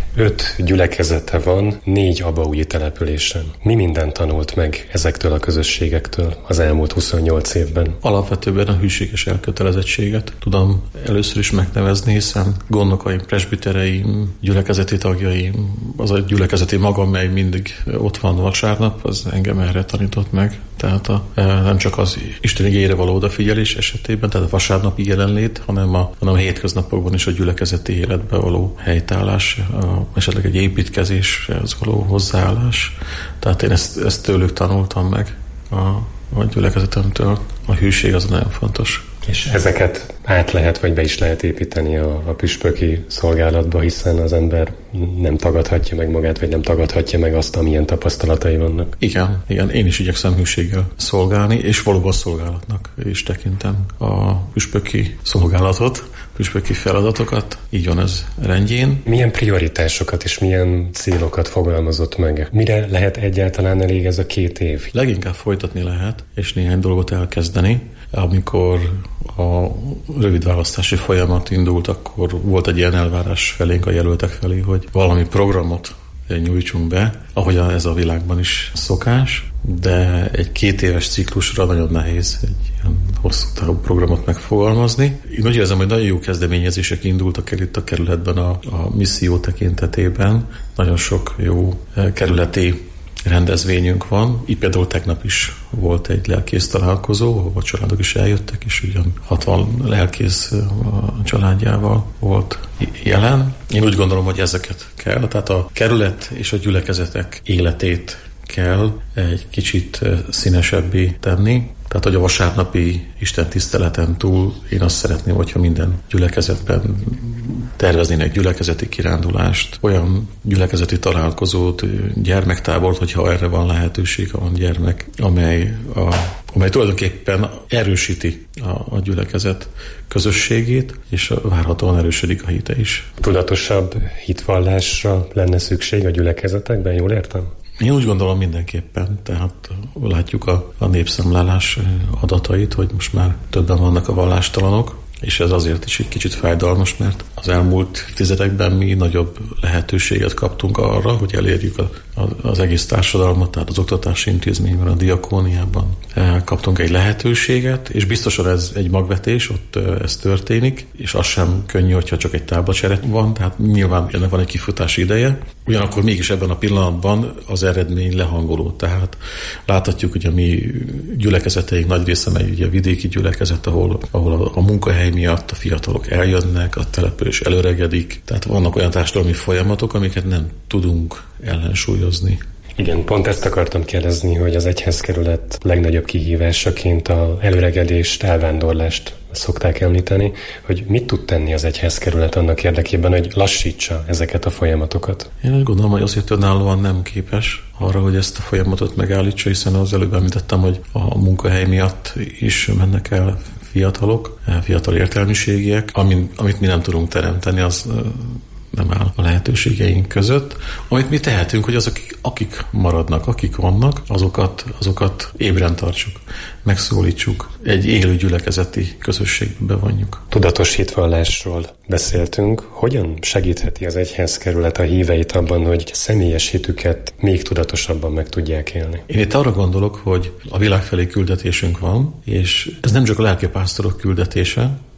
Öt gyülekezete van, négy abaúji településen. Mi mindent tanult meg ezektől a közösségektől az elmúlt huszonnyolc évben? Alapvetően a hűséges elkötelezettséget tudom először is megnevezni, hiszen gondnokaim, presbitereim, gyülekezeti tagjaim, az a gyülekezeti magam, mely mindig ott van vasárnap, az engem erre tanított meg. Tehát a, nem csak az Isten igéjére való odafigyelés esetében, tehát a vasárnapi jelenlét, hanem a, hanem a hétköznapokban is a gyülekezeti életbe való helytállás, a esetleg egy építkezéshez való hozzáállás. Tehát én ezt, ezt tőlük tanultam meg a, a gyülekezetemtől. A hűség az nagyon fontos. És ezeket át lehet, vagy be is lehet építeni a, a püspöki szolgálatba, hiszen az ember nem tagadhatja meg magát, vagy nem tagadhatja meg azt, amilyen tapasztalatai vannak. Igen, igen, én is igyekszem hűséggel szolgálni, és valóban szolgálatnak is tekintem a püspöki szolgálatot, püspöki feladatokat, így van ez rendjén. Milyen prioritásokat és milyen célokat fogalmazott meg? Mire lehet egyáltalán elég ez a két év? Leginkább folytatni lehet, és néhány dolgot elkezdeni. Amikor a rövid választási folyamat indult, akkor volt egy ilyen elvárás felénk, a jelöltek felé, hogy valami programot nyújtsunk be, ahogyan ez a világban is szokás, de egy két éves ciklusra nagyon nehéz egy ilyen hosszú távú programot megfogalmazni. Én úgy érzem, hogy nagyon jó kezdeményezések indultak el itt a kerületben a, a misszió tekintetében. Nagyon sok jó kerületi rendezvényünk van. Így például tegnap is volt egy lelkész találkozó, ahol a családok is eljöttek, és ugyan hatvan lelkész a családjával volt jelen. Én úgy gondolom, hogy ezeket kell, tehát a kerület és a gyülekezetek életét kell egy kicsit színesebbé tenni. Tehát, hogy a vasárnapi Isten tiszteleten túl én azt szeretném, hogyha minden gyülekezetben terveznének gyülekezeti kirándulást, olyan gyülekezeti találkozót, gyermektábort, hogyha erre van lehetőség, ha van gyermek, amely, a, amely tulajdonképpen erősíti a, a gyülekezet közösségét, és várhatóan erősödik a hite is. Tudatosabb hitvallásra lenne szükség a gyülekezetekben, jól értem? Én úgy gondolom mindenképpen, tehát látjuk a, a népszámlálás adatait, hogy most már többen vannak a vallástalanok, és ez azért is egy kicsit fájdalmas, mert az elmúlt tizedekben mi nagyobb lehetőséget kaptunk arra, hogy elérjük a, a, az egész társadalmat, tehát az oktatási intézményben, a diakóniában kaptunk egy lehetőséget, és biztosan ez egy magvetés, ott ez történik, és az sem könnyű, hogyha csak egy táblacsere van, tehát nyilván ennek van egy kifutási ideje. Ugyanakkor mégis ebben a pillanatban az eredmény lehangoló, tehát láthatjuk, hogy a mi gyülekezeteink nagy része, mely ugye a vidéki gyülekezet, ahol, ahol a, a munkahely miatt a fiatalok eljönnek, a település előregedik, tehát vannak olyan társadalmi folyamatok, amiket nem tudunk ellensúlyozni. Igen, pont ezt akartam kérdezni, hogy az egyházkerület legnagyobb kihívásaként a előregedést, elvándorlást szokták említeni, hogy mit tud tenni az egyházkerület annak érdekében, hogy lassítsa ezeket a folyamatokat? Én úgy gondolom, hogy azért önállóan nem képes arra, hogy ezt a folyamatot megállítsa, hiszen az előbb említettem, hogy a munkahely miatt is mennek el fiatalok, fiatal értelmiségiek, amit, amit mi nem tudunk teremteni, az nem áll a lehetőségeink között. Amit mi tehetünk, hogy azok, akik maradnak, akik vannak, azokat, azokat ébren tartsuk, megszólítsuk, egy élő gyülekezeti közösségbe bevonjuk. Tudatos hitvallásról beszéltünk. Hogyan segítheti az egyházkerület a híveit abban, hogy személyes hitüket még tudatosabban meg tudják élni? Én itt arra gondolok, hogy a világ felé küldetésünk van, és ez nem csak a lelkipásztorok küldetése,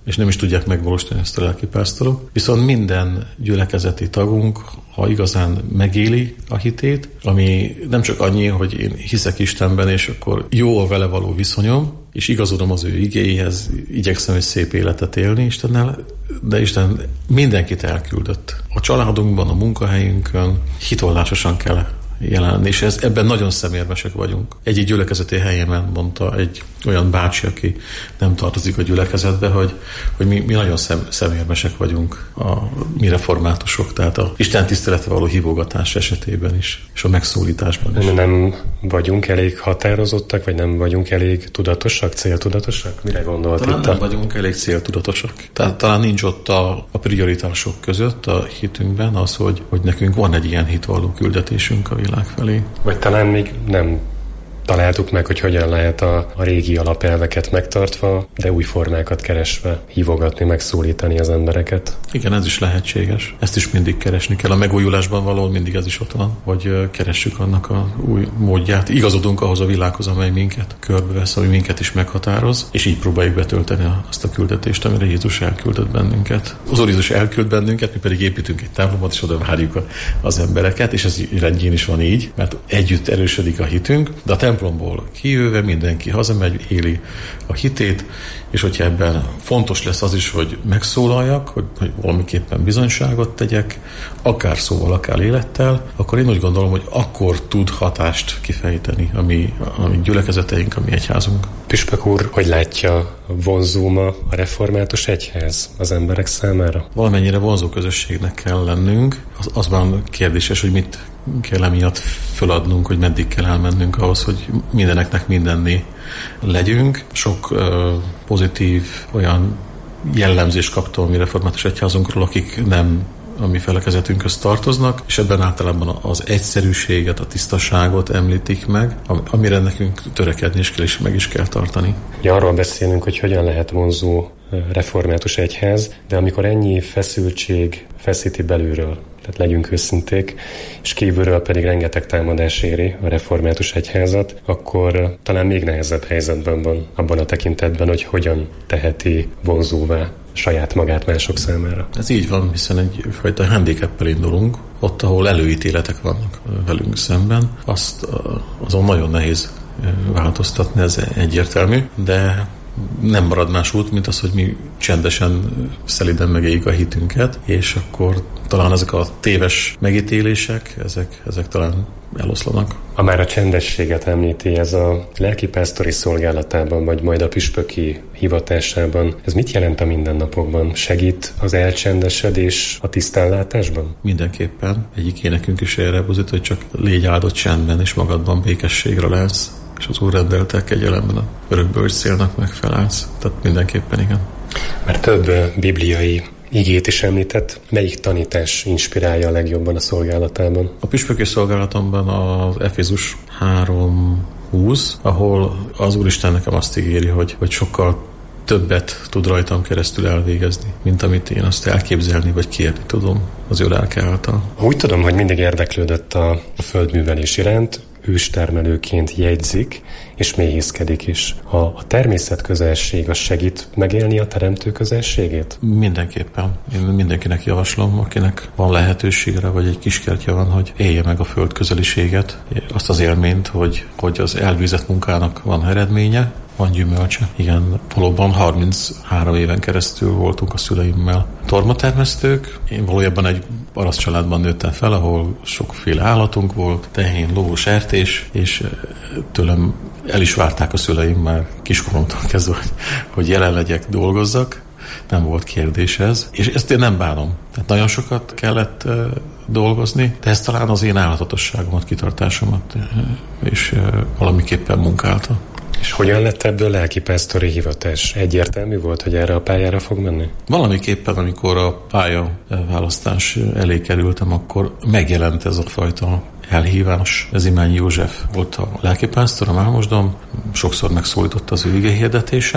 és nem is tudják megvalósítani ezt a lelkipásztorok. Viszont minden gyülekezeti tagunk, ha igazán megéli a hitét, ami nem csak annyi, hogy én hiszek Istenben, és akkor jó a vele való viszonyom, és igazodom az ő igéihez, igyekszem egy szép életet élni Istennel, de Isten mindenkit elküldött. A családunkban, a munkahelyünkön hitvallásosan kell jelenni, és ez, ebben nagyon szemérmesek vagyunk. Egy-egy gyülekezeti helyemen mondta egy olyan bácsi, aki nem tartozik a gyülekezetbe, hogy, hogy mi, mi nagyon szem, szemérmesek vagyunk a mi reformátusok, tehát a Isten tiszteletre való hívogatás esetében is, és a megszólításban is. Nem vagyunk elég határozottak, vagy nem vagyunk elég tudatosak, céltudatosak? Mire gondolt talán itt? Nem a... vagyunk elég céltudatosak. Tehát talán nincs ott a, a prioritások között a hitünkben az, hogy, hogy nekünk van egy ilyen hitvalló küldetésünk a világ felé. Vagy talán még nem találtuk meg, hogy hogyan lehet a, a régi alapelveket megtartva, de új formákat keresve hívogatni, megszólítani az embereket. Igen, ez is lehetséges. Ezt is mindig keresni kell. A megújulásban való mindig ez is ott van, hogy keressük annak a új módját. Igazodunk ahhoz a világhoz, amely minket körbevesz, ami minket is meghatároz, és így próbáljuk betölteni azt a küldetést, amire Jézus elküldött bennünket. Az Úr Jézus elküld bennünket, mi pedig építünk egy templomot, és oda várjuk az embereket, és ez rendjén is van így, mert együtt erősödik a hitünk, de a templomból kijöve mindenki hazamegy, éli a hitét, és hogyha ebben fontos lesz az is, hogy megszólaljak, hogy, hogy valamiképpen bizonyságot tegyek, akár szóval, akár élettel, akkor én úgy gondolom, hogy akkor tud hatást kifejteni a mi, a mi gyülekezeteink, a mi egyházunk. Püspök úr, hogy látja, vonzó ma a református egyház az emberek számára? Valamennyire vonzó közösségnek kell lennünk. Az, az van kérdéses, hogy mit kell emiatt föladnunk, hogy meddig kell elmennünk ahhoz, hogy mindeneknek mindenné legyünk. Sok uh, pozitív olyan jellemzést kaptam a mi református egyházunkról, akik nem a mi felekezetünkhöz tartoznak, és ebben általában az egyszerűséget, a tisztaságot említik meg, amire nekünk törekedni is kell, és meg is kell tartani. Ja, arról beszélünk, hogy hogyan lehet vonzó református egyház, de amikor ennyi feszültség feszíti belülről, tehát legyünk őszinték, és kívülről pedig rengeteg támadás éri a református egyházat, akkor talán még nehezebb helyzetben van abban a tekintetben, hogy hogyan teheti vonzóvá saját magát mások számára. Ez így van, hiszen egyfajta handicappel indulunk, ott, ahol előítéletek vannak velünk szemben, azt azon nagyon nehéz változtatni, ez egyértelmű, de nem marad más út, mint az, hogy mi csendesen, szeliden megéljük a hitünket, és akkor talán ezek a téves megítélések, ezek, ezek talán eloszlanak. Ha már a csendességet említi, ez a lelkipásztori szolgálatában, vagy majd a püspöki hivatásában, ez mit jelent a mindennapokban? Segít az elcsendesedés a tisztánlátásban? Mindenképpen. Egyik énekünk is erre buzít, hogy csak légy áldott csendben, és magadban békességre lelsz, és az Úr rendelte kegyelemben a örökbölcs célnak megfelelsz. Tehát mindenképpen igen. Mert több bibliai igét is említett, melyik tanítás inspirálja a legjobban a szolgálatában? A püspöki szolgálatomban az Efézus három húsz, ahol az Úristen nekem azt ígéri, hogy, hogy sokkal többet tud rajtam keresztül elvégezni, mint amit én azt elképzelni vagy kérni tudom az ő lelke által. Úgy tudom, hogy mindig érdeklődött a, a földművelés iránt, őstermelőként jegyzik, és mélyészkedik is. A, a természet közelség az segít megélni a teremtő közelségét? Mindenképpen. Én mindenkinek javaslom, akinek van lehetőségre, vagy egy kiskertje van, hogy élje meg a föld közeliséget. Azt az élményt, hogy, hogy az elvégzett munkának van eredménye, van gyümölcse. Igen, valóban harminchárom éven keresztül voltunk a szüleimmel tormatermesztők. Én valójában egy paraszt családban nőttem fel, ahol sokféle állatunk volt, tehén, ló, sertés, és tőlem el is várták a szüleim már kiskoromtól kezdve, hogy jelen legyek, dolgozzak. Nem volt kérdés ez, és ezt én nem bánom. Tehát nagyon sokat kellett uh, dolgozni, de ez talán az én álhatatosságomat, kitartásomat uh, és uh, valamiképpen munkálta. És hogyan lett ebből lelkipásztori hivatás? Egyértelmű volt, hogy erre a pályára fog menni? Valamiképpen, amikor a pályaválasztás elé kerültem, akkor megjelent ez a fajta elhívás. Ez Imányi József volt a lelkipásztor, a Málmosdom. Sokszor megszólított az ő igehirdetése,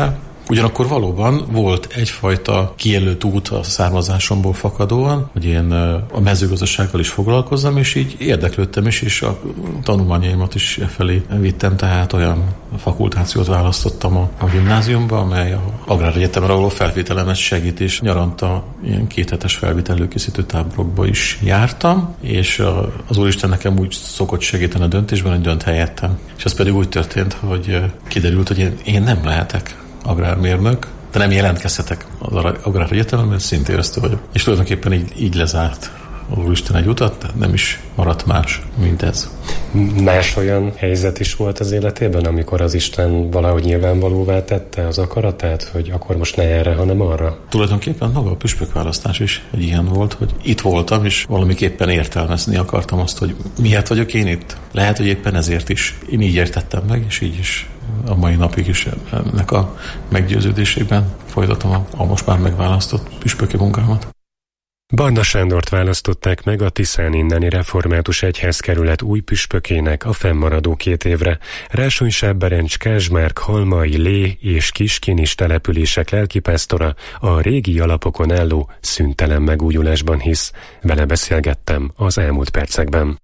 Ugyanakkor valóban volt egyfajta kijelölt út a származásomból fakadóan, hogy én a mezőgazdasággal is foglalkozzam, és így érdeklődtem is, és a tanulmányaimat is e felé vittem, tehát olyan fakultációt választottam a, a gimnáziumba, amely a Agráregyetemre való felvételemet segít, és nyaranta ilyen kéthetes felvételőkészítő táborokba is jártam, és a, az Úristen nekem úgy szokott segíteni a döntésben, hogy dönt helyettem. És ez pedig úgy történt, hogy kiderült, hogy én, én nem lehetek agrármérnök, de nem jelentkezhetek az Agráregyetemen, mert szintéreztő vagyok. És tulajdonképpen így, így lezárt az Úristen egy utat, tehát nem is maradt más, mint ez. Más olyan helyzet is volt az életében, amikor az Isten valahogy nyilvánvalóvá tette az akaratát, hogy akkor most ne erre, hanem arra? Tulajdonképpen maga a püspökválasztás is egy ilyen volt, hogy itt voltam, és valamiképpen értelmezni akartam azt, hogy miért vagyok én itt. Lehet, hogy éppen ezért is. Én így értettem meg, és így is a mai napig is ennek a meggyőződésében folytatom a, a most már megválasztott püspöki munkámat. Barna Sándort választották meg a Tiszáninneni Református Egyházkerület új püspökének a fennmaradó két évre. Rásonysáb-Berencs, Kázsmárk, Halmai, Lé és Kiskinis települések lelkipásztora a régi alapokon álló szüntelen megújulásban hisz. Vele beszélgettem az elmúlt percekben.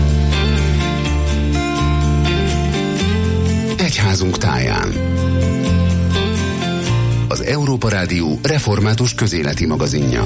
Egyházunk táján. Az Európa Rádió református közéleti magazinja.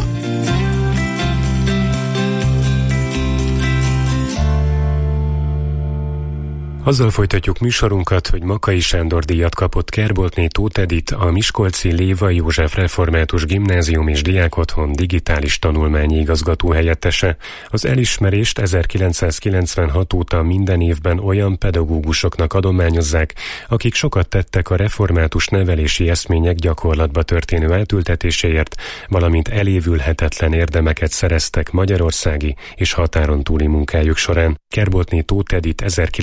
Azzal folytatjuk műsorunkat, hogy Makay Sándor díjat kapott Kerboltné Tóth Edit, a miskolci Léva József Református Gimnázium és Diákotthon digitális tanulmányi igazgató helyettese. Az elismerést ezerkilencszázkilencvenhat óta minden évben olyan pedagógusoknak adományozzák, akik sokat tettek a református nevelési eszmények gyakorlatba történő átültetéséért, valamint elévülhetetlen érdemeket szereztek magyarországi és határon túli munkájuk során. Kerboltné Tóth Edit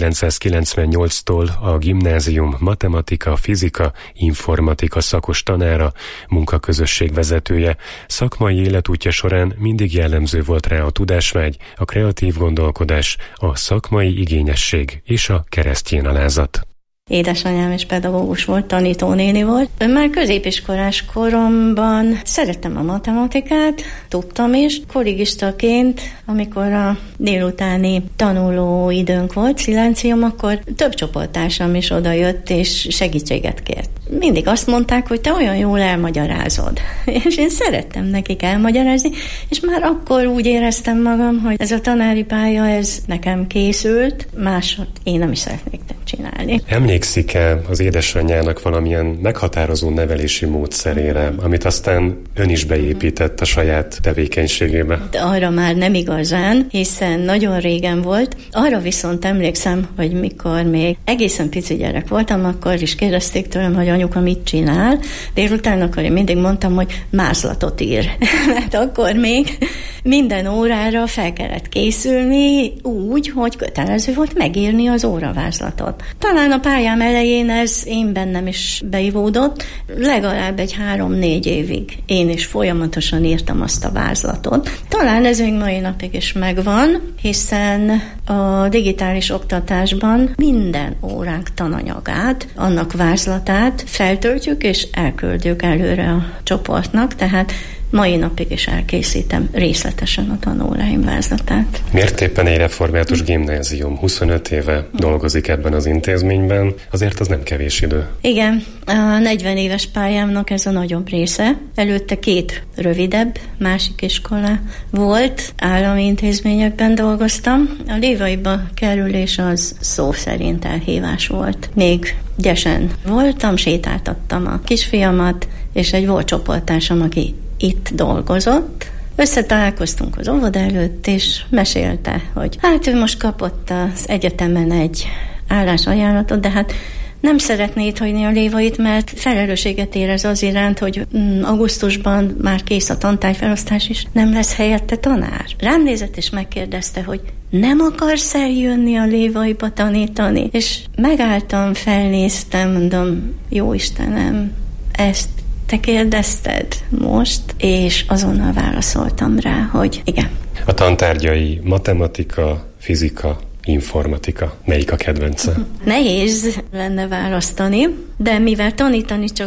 ezerkilencszázkilencvennyolctól a gimnázium matematika, fizika, informatika szakos tanára, munkaközösség vezetője. Szakmai életútja során mindig jellemző volt rá a tudásvágy, a kreatív gondolkodás, a szakmai igényesség és a keresztjén alázat. Édesanyám is pedagógus volt, tanítónéni volt. Már középiskolás koromban szerettem a matematikát, tudtam is. Kollégistaként, amikor a délutáni tanuló időnk volt, szilencium, akkor több csoporttársam is odajött, és segítséget kért. Mindig azt mondták, hogy te olyan jól elmagyarázod. És én szerettem nekik elmagyarázni, és már akkor úgy éreztem magam, hogy ez a tanári pálya, ez nekem készült, másod én nem is szeretnék csinálni. Emlékszik-e az édesanyjának valamilyen meghatározó nevelési módszerére, amit aztán ön is beépített a saját tevékenységébe? De arra már nem igazán, hiszen nagyon régen volt. Arra viszont emlékszem, hogy mikor még egészen pici gyerek voltam, akkor is kérdezték tőlem, hogy anyuka mit csinál. Délután akkor én mindig mondtam, hogy mázlatot ír. Mert akkor még minden órára fel kellett készülni úgy, hogy kötelező volt megírni az óravázlatot. Talán a pályám elején ez én bennem is beivódott. Legalább egy három-négy évig én is folyamatosan írtam azt a vázlatot. Talán ez még mai napig is megvan, hiszen a digitális oktatásban minden óránk tananyagát, annak vázlatát feltöltjük és elküldjük előre a csoportnak, tehát mai napig is elkészítem részletesen a tanóráim vázlatát. Miért éppen egy református gimnázium? huszonöt éve dolgozik ebben az intézményben, azért az nem kevés idő. Igen, a negyven éves pályámnak ez a nagyobb része. Előtte két rövidebb másik iskola volt, állami intézményekben dolgoztam. A Lévaiba kerülés az szó szerint elhívás volt. Még gyesen voltam, sétáltattam a kisfiamat, és egy volt csoporttársam, aki itt dolgozott. Összetalálkoztunk az óvoda előtt, és mesélte, hogy hát ő most kapott az egyetemen egy állásajánlatot, de hát nem szeretné itt hagyni a Lévait, mert felelősséget érez az iránt, hogy mm, augusztusban már kész a tantárgyfelosztás is, nem lesz helyette tanár. Rám nézett és megkérdezte, hogy nem akarsz eljönni a Lévaiba tanítani? És megálltam, felnéztem, mondom, jó Istenem, ezt te kérdezted most, és azonnal válaszoltam rá, hogy igen. A tantárgyai matematika, fizika, informatika. Melyik a kedvence? Nehéz lenne választani, de mivel tanítani csak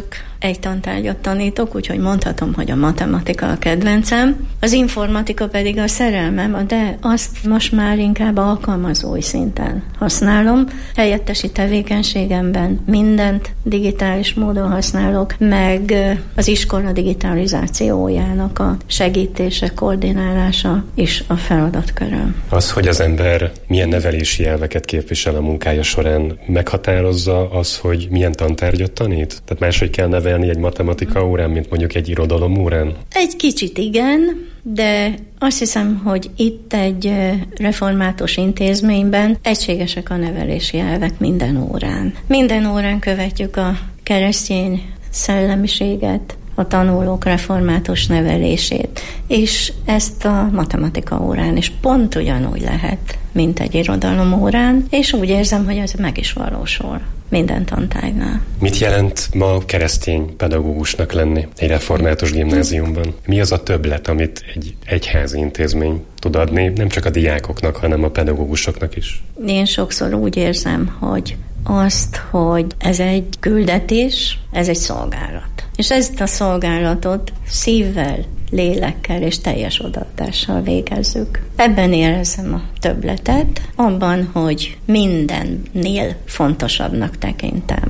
egy tantárgyat tanítok, úgyhogy mondhatom, hogy a matematika a kedvencem. Az informatika pedig a szerelmem, de azt most már inkább alkalmazói szinten használom. Helyettesi tevékenységemben mindent digitális módon használok, meg az iskola digitalizációjának a segítése, koordinálása is a feladatköröm. Az, hogy az ember milyen nevelési elveket képvisel a munkája során, meghatározza az, hogy milyen tantárgyat tanít? Tehát máshogy kell nevelni egy matematika órán, mint mondjuk egy irodalom órán? Egy kicsit igen, de azt hiszem, hogy itt egy református intézményben egységesek a nevelési elvek minden órán. Minden órán követjük a keresztény szellemiséget, a tanulók református nevelését, és ezt a matematika órán is pont ugyanúgy lehet, mint egy irodalom órán, és úgy érzem, hogy ez meg is valósul minden tantárgynál. Mit jelent ma keresztény pedagógusnak lenni egy református gimnáziumban? Mi az a többlet, amit egy egyházi intézmény tud adni, nem csak a diákoknak, hanem a pedagógusoknak is? Én sokszor úgy érzem, hogy azt, hogy ez egy küldetés, ez egy szolgálat. És ezt a szolgálatot szívvel, lélekkel és teljes odaadással végezzük. Ebben érzem a többletet, abban, hogy mindennél fontosabbnak tekintem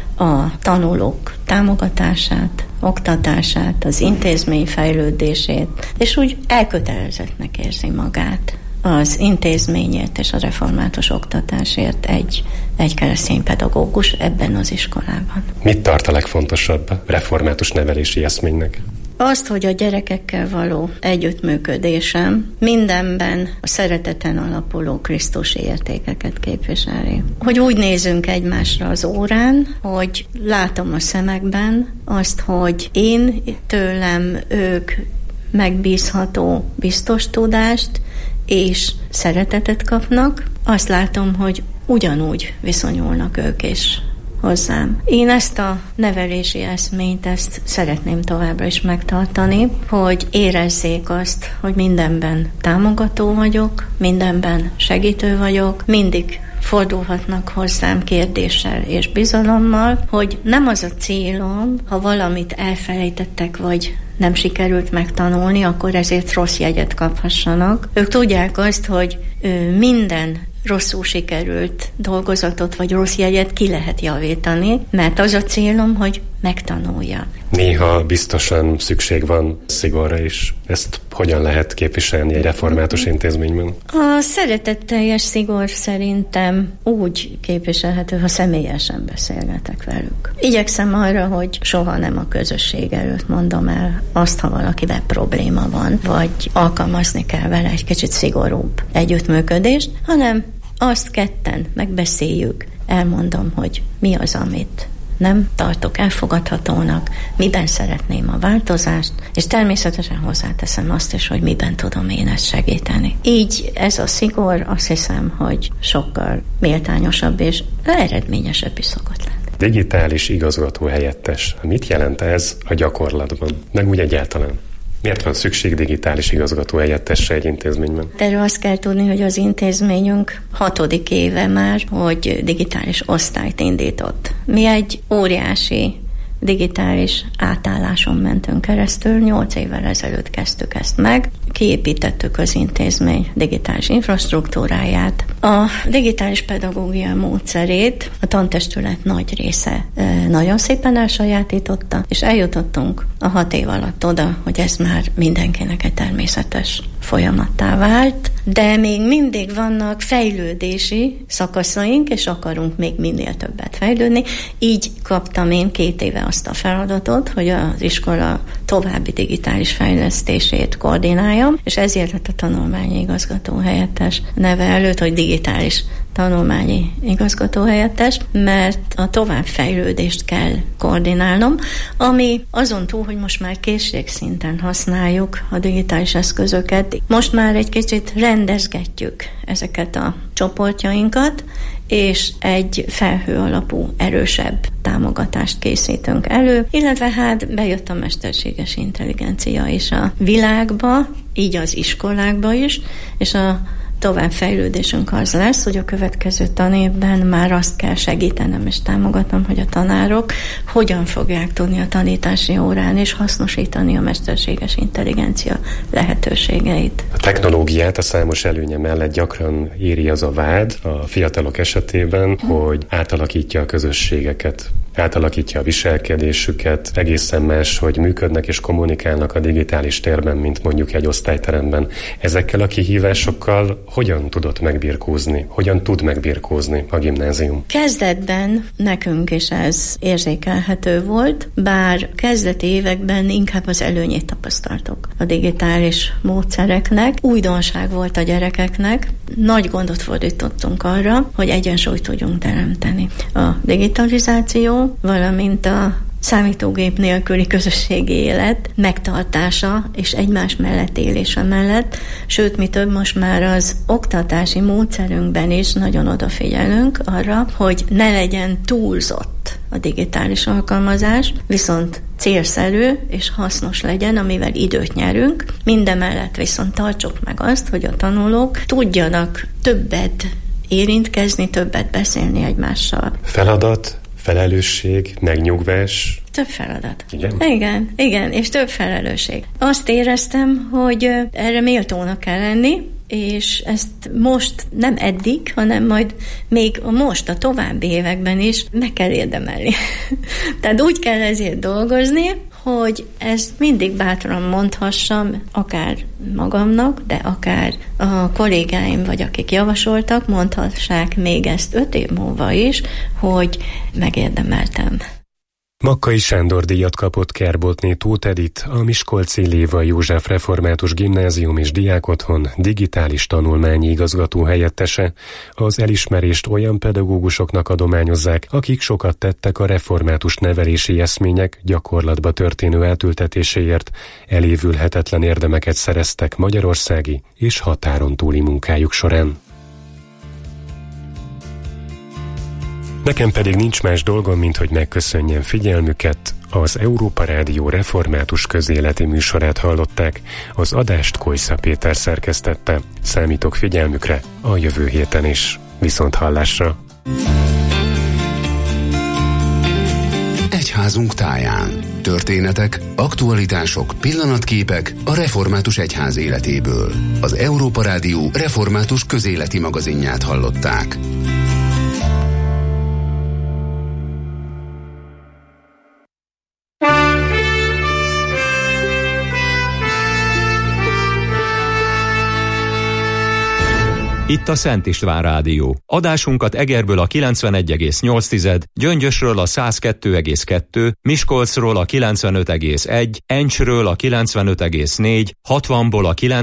a tanulók támogatását, oktatását, az intézmény fejlődését, és úgy elkötelezettnek érzi magát az intézményért és a református oktatásért egy, egy keresztény pedagógus ebben az iskolában. Mit tart a legfontosabb református nevelési eszménynek? Azt, hogy a gyerekekkel való együttműködésem mindenben a szereteten alapuló krisztusi értékeket képviseli. Hogy úgy nézünk egymásra az órán, hogy látom a szemekben azt, hogy én tőlem ők megbízható, biztos tudást és szeretetet kapnak. Azt látom, hogy ugyanúgy viszonyulnak ők is hozzám. Én ezt a nevelési eszményt, ezt szeretném továbbra is megtartani, hogy érezzék azt, hogy mindenben támogató vagyok, mindenben segítő vagyok, mindig fordulhatnak hozzám kérdéssel és bizalommal, hogy nem az a célom, ha valamit elfelejtettek, vagy nem sikerült megtanulni, akkor ezért rossz jegyet kaphassanak. Ők tudják azt, hogy minden rosszul sikerült dolgozatot vagy rossz jegyet ki lehet javítani, mert az a célom, hogy megtanulja. Néha biztosan szükség van szigorra is. Ezt hogyan lehet képviselni egy református intézményben? A szeretetteljes szigor szerintem úgy képviselhető, ha személyesen beszélgetek velük. Igyekszem arra, hogy soha nem a közösség előtt mondom el azt, ha valakivel probléma van, vagy alkalmazni kell vele egy kicsit szigorúbb együttműködést, hanem azt ketten megbeszéljük, elmondom, hogy mi az, amit nem tartok elfogadhatónak, miben szeretném a változást, és természetesen hozzáteszem azt is, hogy miben tudom én ezt segíteni. Így ez a szigor, azt hiszem, hogy sokkal méltányosabb és eredményesebb is szokott lenni. Digitális igazgató helyettes. Mit jelent ez a gyakorlatban? Meg úgy egyáltalán? Miért van szükség digitális igazgató helyettesre egy intézményben? Erről azt kell tudni, hogy az intézményünk hatodik éve már, hogy digitális osztályt indított. Mi egy óriási digitális átálláson mentünk keresztül, nyolc évvel ezelőtt kezdtük ezt meg, kiépítettük az intézmény digitális infrastruktúráját, a digitális pedagógia módszerét a tantestület nagy része nagyon szépen elsajátította, és eljutottunk a hat év alatt oda, hogy ez már mindenkinek egy természetes folyamattá vált, de még mindig vannak fejlődési szakaszaink, és akarunk még minél többet fejlődni. Így kaptam én két éve azt a feladatot, hogy az iskola további digitális fejlesztését koordináljam, és ezért lett a tanulmányi igazgató helyettes neve előtt, hogy digitális tanulmányi igazgató helyettes, mert a továbbfejlődést kell koordinálnom, ami azon túl, hogy most már készségszinten használjuk a digitális eszközöket, most már egy kicsit rendezgetjük ezeket a csoportjainkat, és egy felhő alapú, erősebb támogatást készítünk elő, illetve hát bejött a mesterséges intelligencia is a világba, így az iskolákba is, és a továbbfejlődésünk az lesz, hogy a következő tanévben már azt kell segítenem és támogatnom, hogy a tanárok hogyan fogják tudni a tanítási órán és hasznosítani a mesterséges intelligencia lehetőségeit. A technológiát a számos előnye mellett gyakran éri az a vád a fiatalok esetében, hogy átalakítja a közösségeket, átalakítja a viselkedésüket, egészen más, hogy működnek és kommunikálnak a digitális térben, mint mondjuk egy osztályteremben. Ezekkel a kihívásokkal hogyan tudott megbirkózni? Hogyan tud megbirkózni a gimnázium? Kezdetben nekünk is ez érzékelhető volt, bár kezdeti években inkább az előnyét tapasztaltok a digitális módszereknek. Újdonság volt a gyerekeknek, nagy gondot fordítottunk arra, hogy egyensúlyt tudjunk teremteni. A digitalizáció, valamint a számítógép nélküli közösségi élet megtartása és egymás mellett élése mellett, sőt, mi több, most már az oktatási módszerünkben is nagyon odafigyelünk arra, hogy ne legyen túlzott a digitális alkalmazás, viszont célszerű és hasznos legyen, amivel időt nyerünk. Mindemellett viszont tartsuk meg azt, hogy a tanulók tudjanak többet érintkezni, többet beszélni egymással. Feladat, felelősség, megnyugvás. Több feladat. Igen? Igen, igen, és több felelősség. Azt éreztem, hogy erre méltónak kell lenni, és ezt most nem eddig, hanem majd még most, a további években is meg kell érdemelni. Tehát úgy kell ezért dolgozni, hogy ezt mindig bátran mondhassam, akár magamnak, de akár a kollégáim, vagy akik javasoltak, mondhassák még ezt öt év múlva is, hogy megérdemeltem. Makkai Sándor díjat kapott Kerbotné Tóth Edit, a Miskolci Léva József Református Gimnázium és Diákotthon digitális tanulmányi igazgató helyettese. Az elismerést olyan pedagógusoknak adományozzák, akik sokat tettek a református nevelési eszmények gyakorlatba történő átültetéséért, elévülhetetlen érdemeket szereztek magyarországi és határon túli munkájuk során. Nekem pedig nincs más dolgom, mint hogy megköszönjem figyelmüket. Az Európa Rádió református közéleti műsorát hallották. Az adást Kojsza Péter szerkesztette. Számítok figyelmükre a jövő héten is. Viszont hallásra! Egyházunk táján. Történetek, aktualitások, pillanatképek a református egyház életéből. Az Európa Rádió református közéleti magazinját hallották. Itt a Szent István Rádió. Adásunkat Egerből a kilencvenegy egész nyolc, Gyöngyösről a száz kettő egész kettő, Miskolcról a kilencvenöt egész egy, Encsről a kilencvenöt egész négy, hatvanból a kilencvenöt